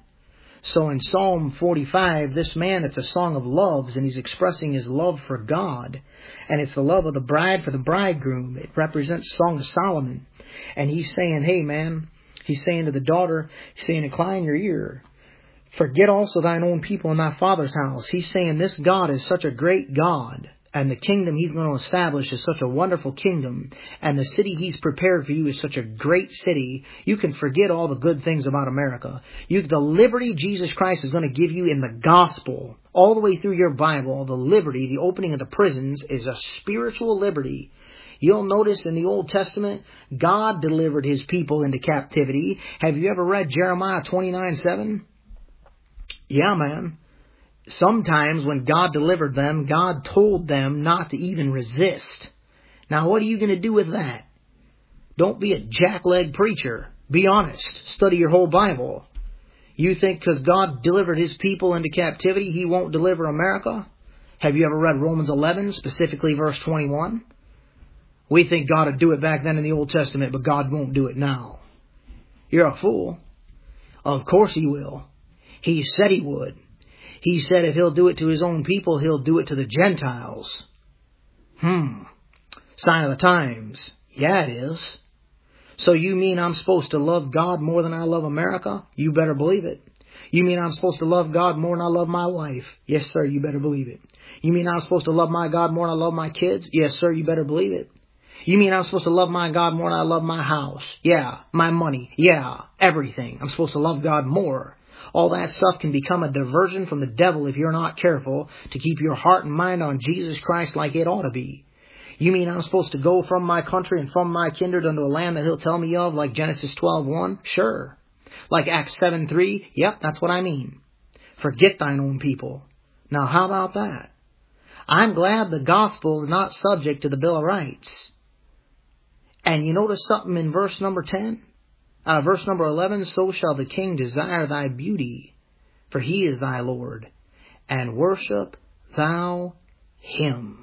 So in Psalm forty-five, this man, it's a song of loves, and he's expressing his love for God. And it's the love of the bride for the bridegroom. It represents Song of Solomon. And he's saying, hey man, he's saying to the daughter, he's saying, incline your ear. Forget also thine own people in thy father's house. He's saying this God is such a great God. And the kingdom He's going to establish is such a wonderful kingdom. And the city He's prepared for you is such a great city. You can forget all the good things about America. You, the liberty Jesus Christ is going to give you in the gospel, all the way through your Bible, the liberty, the opening of the prisons is a spiritual liberty. You'll notice in the Old Testament, God delivered His people into captivity. Have you ever read Jeremiah twenty-nine seven? Yeah, man. Sometimes when God delivered them, God told them not to even resist. Now, what are you going to do with that? Don't be a jackleg preacher. Be honest. Study your whole Bible. You think because God delivered His people into captivity, He won't deliver America? Have you ever read Romans eleven, specifically verse twenty-one? We think God would do it back then in the Old Testament, but God won't do it now. You're a fool. Of course He will. He said He would. He said if He'll do it to His own people, He'll do it to the Gentiles. Hmm. Sign of the times. Yeah, it is. So you mean I'm supposed to love God more than I love America? You better believe it. You mean I'm supposed to love God more than I love my wife? Yes, sir, you better believe it. You mean I'm supposed to love my God more than I love my kids? Yes, sir, you better believe it. You mean I'm supposed to love my God more than I love my house? Yeah. My money? Yeah. Everything. I'm supposed to love God more. All that stuff can become a diversion from the devil if you're not careful to keep your heart and mind on Jesus Christ like it ought to be. You mean I'm supposed to go from my country and from my kindred unto a land that He'll tell me of, like Genesis twelve one? Sure. Like Acts seven three? Yep, that's what I mean. Forget thine own people. Now, how about that? I'm glad the gospel is not subject to the Bill of Rights. And you notice something in verse number ten? Uh, verse number eleven, so shall the king desire thy beauty, for He is thy Lord, and worship thou Him.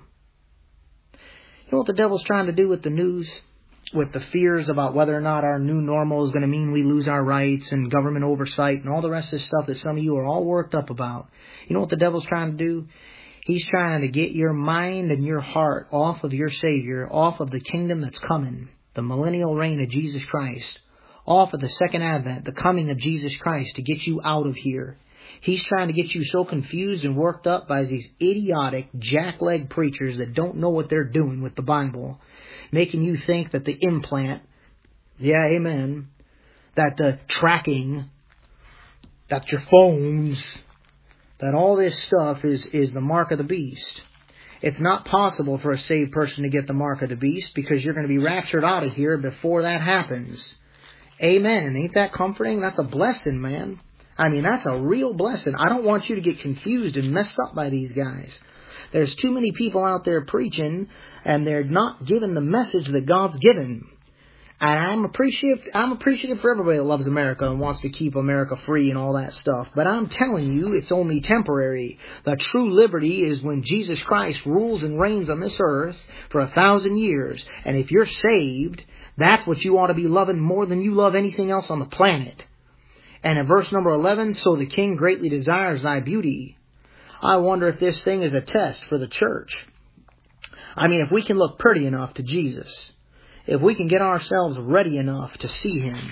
You know what the devil's trying to do with the news? With the fears about whether or not our new normal is going to mean we lose our rights and government oversight and all the rest of this stuff that some of you are all worked up about. You know what the devil's trying to do? He's trying to get your mind and your heart off of your Savior, off of the kingdom that's coming, the millennial reign of Jesus Christ, off of the second advent, the coming of Jesus Christ to get you out of here. He's trying to get you so confused and worked up by these idiotic jackleg preachers that don't know what they're doing with the Bible, making you think that the implant, yeah, amen, that the tracking, that your phones, that all this stuff is, is the mark of the beast. It's not possible for a saved person to get the mark of the beast because you're going to be raptured out of here before that happens. Amen. Ain't that comforting? That's a blessing, man. I mean, that's a real blessing. I don't want you to get confused and messed up by these guys. There's too many people out there preaching, and they're not giving the message that God's given. And I'm appreciative, I'm appreciative for everybody that loves America and wants to keep America free and all that stuff. But I'm telling you, it's only temporary. The true liberty is when Jesus Christ rules and reigns on this earth for a thousand years. And if you're saved, that's what you ought to be loving more than you love anything else on the planet. And in verse number eleven, so the king greatly desires thy beauty. I wonder if this thing is a test for the church. I mean, if we can look pretty enough to Jesus, if we can get ourselves ready enough to see Him,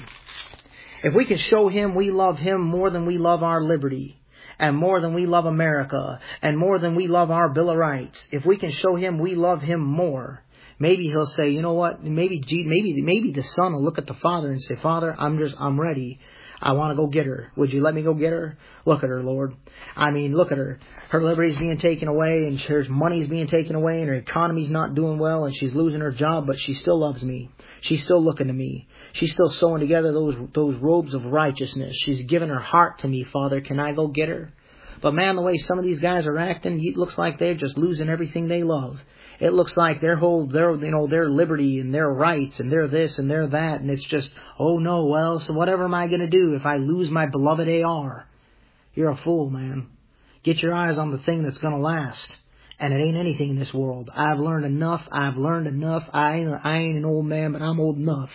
if we can show Him we love Him more than we love our liberty, and more than we love America, and more than we love our Bill of Rights, if we can show Him we love Him more, maybe He'll say, you know what, maybe maybe maybe the Son will look at the Father and say, Father, I'm just, I'm ready. I want to go get her. Would you let me go get her? Look at her, Lord. I mean, look at her. Her liberty's being taken away, and her money's being taken away, and her economy's not doing well, and she's losing her job, but she still loves me. She's still looking to me. She's still sewing together those those robes of righteousness. She's given her heart to me, Father. Can I go get her? But man, the way some of these guys are acting, it looks like they're just losing everything they love. It looks like their whole, their, you know, their liberty and their rights and their this and their that. And it's just, oh no, well, so whatever am I going to do if I lose my beloved A R? You're a fool, man. Get your eyes on the thing that's going to last. And it ain't anything in this world. I've learned enough. I've learned enough. I ain't, I ain't an old man, but I'm old enough.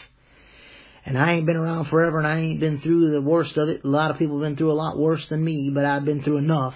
And I ain't been around forever, and I ain't been through the worst of it. A lot of people have been through a lot worse than me, but I've been through enough.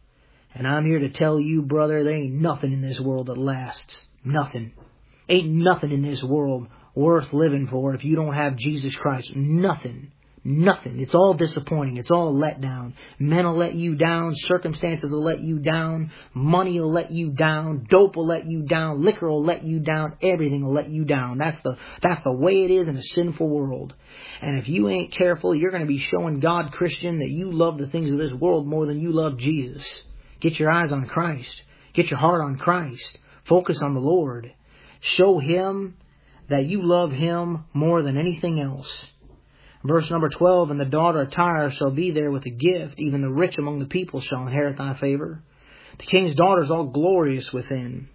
And I'm here to tell you, brother, there ain't nothing in this world that lasts. Nothing. Ain't nothing in this world worth living for if you don't have Jesus Christ. Nothing. Nothing. It's all disappointing. It's all let down. Men will let you down. Circumstances will let you down. Money will let you down. Dope will let you down. Liquor will let you down. Everything will let you down. That's the, that's the way it is in a sinful world. And if you ain't careful, you're going to be showing God, Christian, that you love the things of this world more than you love Jesus. Get your eyes on Christ. Get your heart on Christ. Focus on the Lord. Show Him that you love Him more than anything else. Verse number twelve, and the daughter of Tyre shall be there with a gift. Even the rich among the people shall inherit thy favor. The king's daughter is all glorious within.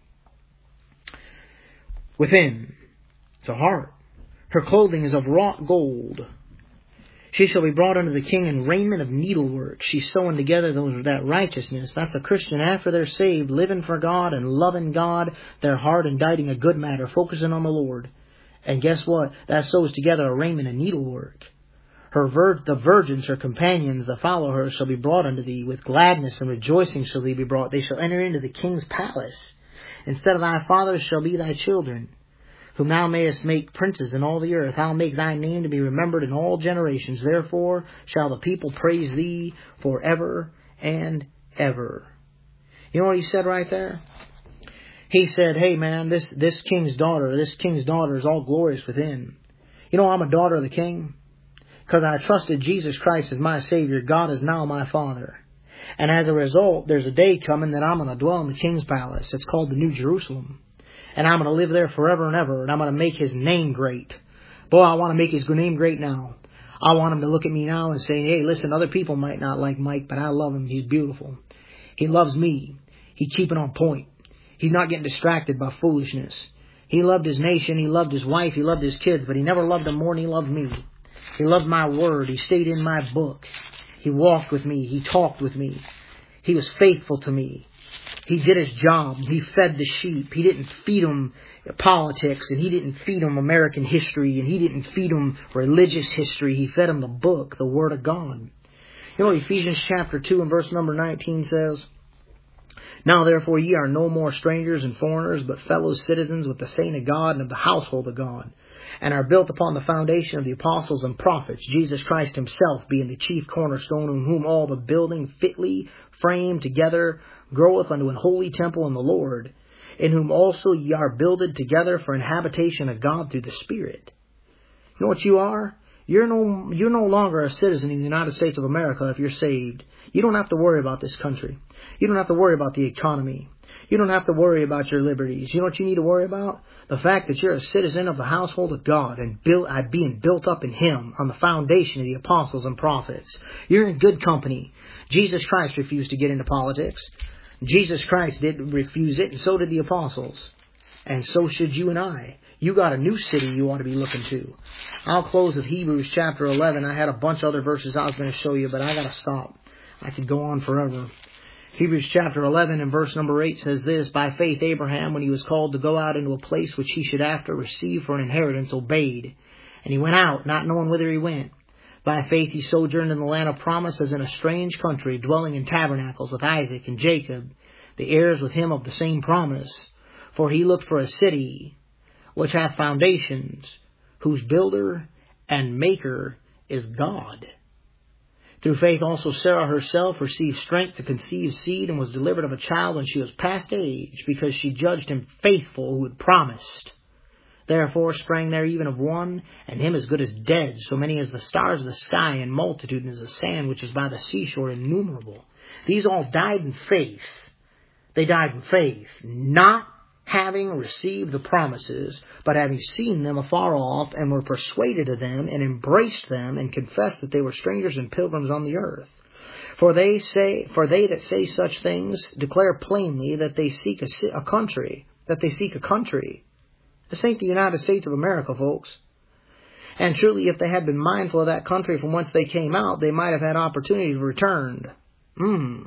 Within. It's a heart. Her clothing is of wrought gold. She shall be brought unto the king in raiment of needlework. She's sewing together those that righteousness. That's a Christian after they're saved, living for God and loving God, their heart inditing a good matter, focusing on the Lord. And guess what? That sews together a raiment of needlework. Her vir- the virgins, her companions that follow her, shall be brought unto thee. With gladness and rejoicing shall they be brought. They shall enter into the king's palace. Instead of thy fathers shall be thy children, whom thou mayest make princes in all the earth. I'll make thy name to be remembered in all generations. Therefore shall the people praise thee forever and ever. You know what he said right there? He said, hey man, this, this king's daughter, this king's daughter is all glorious within. You know, I'm a daughter of the king. Because I trusted Jesus Christ as my Savior. God is now my Father. And as a result, there's a day coming that I'm going to dwell in the king's palace. It's called the New Jerusalem. And I'm going to live there forever and ever. And I'm going to make His name great. Boy, I want to make His name great now. I want Him to look at me now and say, hey, listen, other people might not like Mike, but I love him. He's beautiful. He loves me. He's keeping on point. He's not getting distracted by foolishness. He loved his nation. He loved his wife. He loved his kids. But he never loved them more than he loved me. He loved my word. He stayed in my book. He walked with me. He talked with me. He was faithful to me. He did his job. He fed the sheep. He didn't feed them politics, and he didn't feed them American history, and he didn't feed them religious history. He fed them the book, the Word of God. You know, Ephesians chapter two and verse number nineteen says, now therefore ye are no more strangers and foreigners, but fellow citizens with the saints of God and of the household of God, and are built upon the foundation of the apostles and prophets, Jesus Christ himself being the chief cornerstone, in whom all the building fitly framed together groweth unto an holy temple in the Lord, in whom also ye are builded together for an habitation of God through the Spirit. You know what you are? You're no, you're no longer a citizen in the United States of America if you're saved. You don't have to worry about this country. You don't have to worry about the economy. You don't have to worry about your liberties. You know what you need to worry about? The fact that you're a citizen of the household of God and built, uh, being built up in Him on the foundation of the apostles and prophets. You're in good company. Jesus Christ refused to get into politics. Jesus Christ did refuse it, and so did the apostles. And so should you and I. You got a new city you ought to be looking to. I'll close with Hebrews chapter eleven. I had a bunch of other verses I was going to show you, but I got to stop. I could go on forever. Hebrews chapter eleven and verse number eight says this, By faith Abraham, when he was called to go out into a place which he should after receive for an inheritance, obeyed. And he went out, not knowing whither he went. By faith he sojourned in the land of promise, as in a strange country, dwelling in tabernacles with Isaac and Jacob, the heirs with him of the same promise. For he looked for a city which hath foundations, whose builder and maker is God. Through faith also Sarah herself received strength to conceive seed, and was delivered of a child when she was past age, because she judged him faithful who had promised. Therefore sprang there even of one, and him as good as dead, so many as the stars of the sky, and multitude as the sand which is by the seashore, innumerable. These all died in faith. They died in faith, not having received the promises, but having seen them afar off, and were persuaded of them, and embraced them, and confessed that they were strangers and pilgrims on the earth. For they say, for they that say such things declare plainly that they seek a, a country, that they seek a country. This ain't the United States of America, folks. And truly, if they had been mindful of that country from whence they came out, they might have had opportunity to return. Mmm.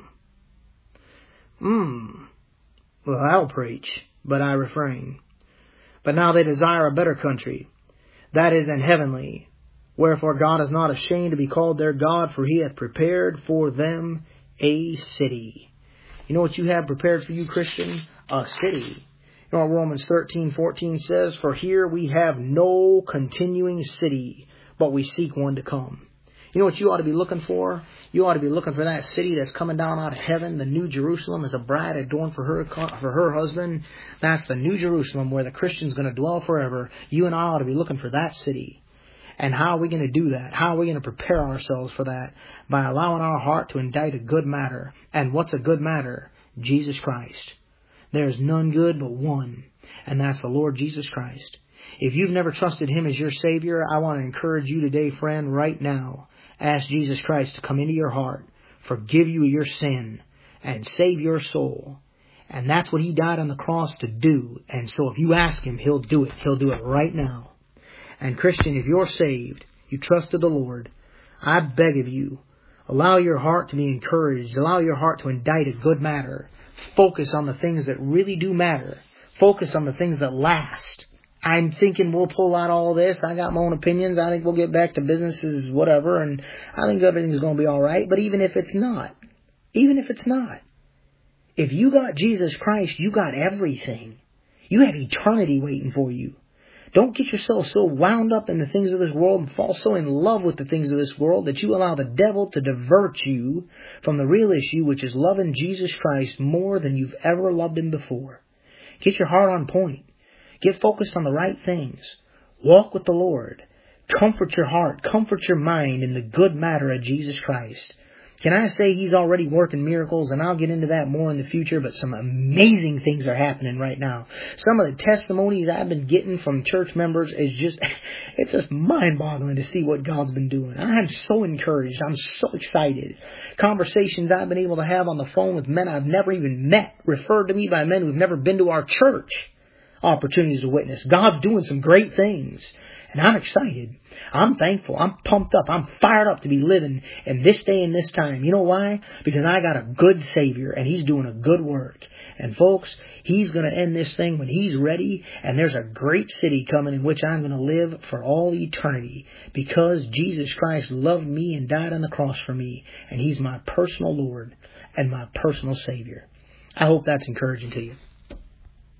Mmm. Well, I'll preach, but I refrain. But now they desire a better country, that is an heavenly. Wherefore God is not ashamed to be called their God, for He hath prepared for them a city. You know what you have prepared for you, Christian? A city. You know what Romans thirteen fourteen says? For here we have no continuing city, but we seek one to come. You know what you ought to be looking for? You ought to be looking for that city that's coming down out of heaven, the New Jerusalem, as a bride adorned for her for her husband. That's the New Jerusalem where the Christian's going to dwell forever. You and I ought to be looking for that city. And how are we going to do that? How are we going to prepare ourselves for that? By allowing our heart to indict a good matter. And what's a good matter? Jesus Christ. There is none good but one, and that's the Lord Jesus Christ. If you've never trusted Him as your Savior, I want to encourage you today, friend, right now. Ask Jesus Christ to come into your heart, forgive you your sin, and save your soul. And that's what He died on the cross to do. And so if you ask Him, He'll do it. He'll do it right now. And Christian, if you're saved, you trusted the Lord, I beg of you, allow your heart to be encouraged. Allow your heart to indict a good matter. Focus on the things that really do matter. Focus on the things that last. I'm thinking we'll pull out all this. I got my own opinions. I think we'll get back to businesses, whatever, and I think everything's going to be all right. But even if it's not, even if it's not, if you got Jesus Christ, you got everything. You have eternity waiting for you. Don't get yourself so wound up in the things of this world and fall so in love with the things of this world that you allow the devil to divert you from the real issue, which is loving Jesus Christ more than you've ever loved Him before. Get your heart on point. Get focused on the right things. Walk with the Lord. Comfort your heart. Comfort your mind in the good matter of Jesus Christ. Can I say He's already working miracles? And I'll get into that more in the future, but some amazing things are happening right now. Some of the testimonies I've been getting from church members is just, it's just mind-boggling to see what God's been doing. I'm so encouraged. I'm so excited. Conversations I've been able to have on the phone with men I've never even met, referred to me by men who've never been to our church. Opportunities to witness. God's doing some great things. And I'm excited. I'm thankful. I'm pumped up. I'm fired up to be living in this day and this time. You know why? Because I got a good Savior and He's doing a good work. And folks, He's going to end this thing when He's ready. And there's a great city coming in which I'm going to live for all eternity. Because Jesus Christ loved me and died on the cross for me. And He's my personal Lord and my personal Savior. I hope that's encouraging to you.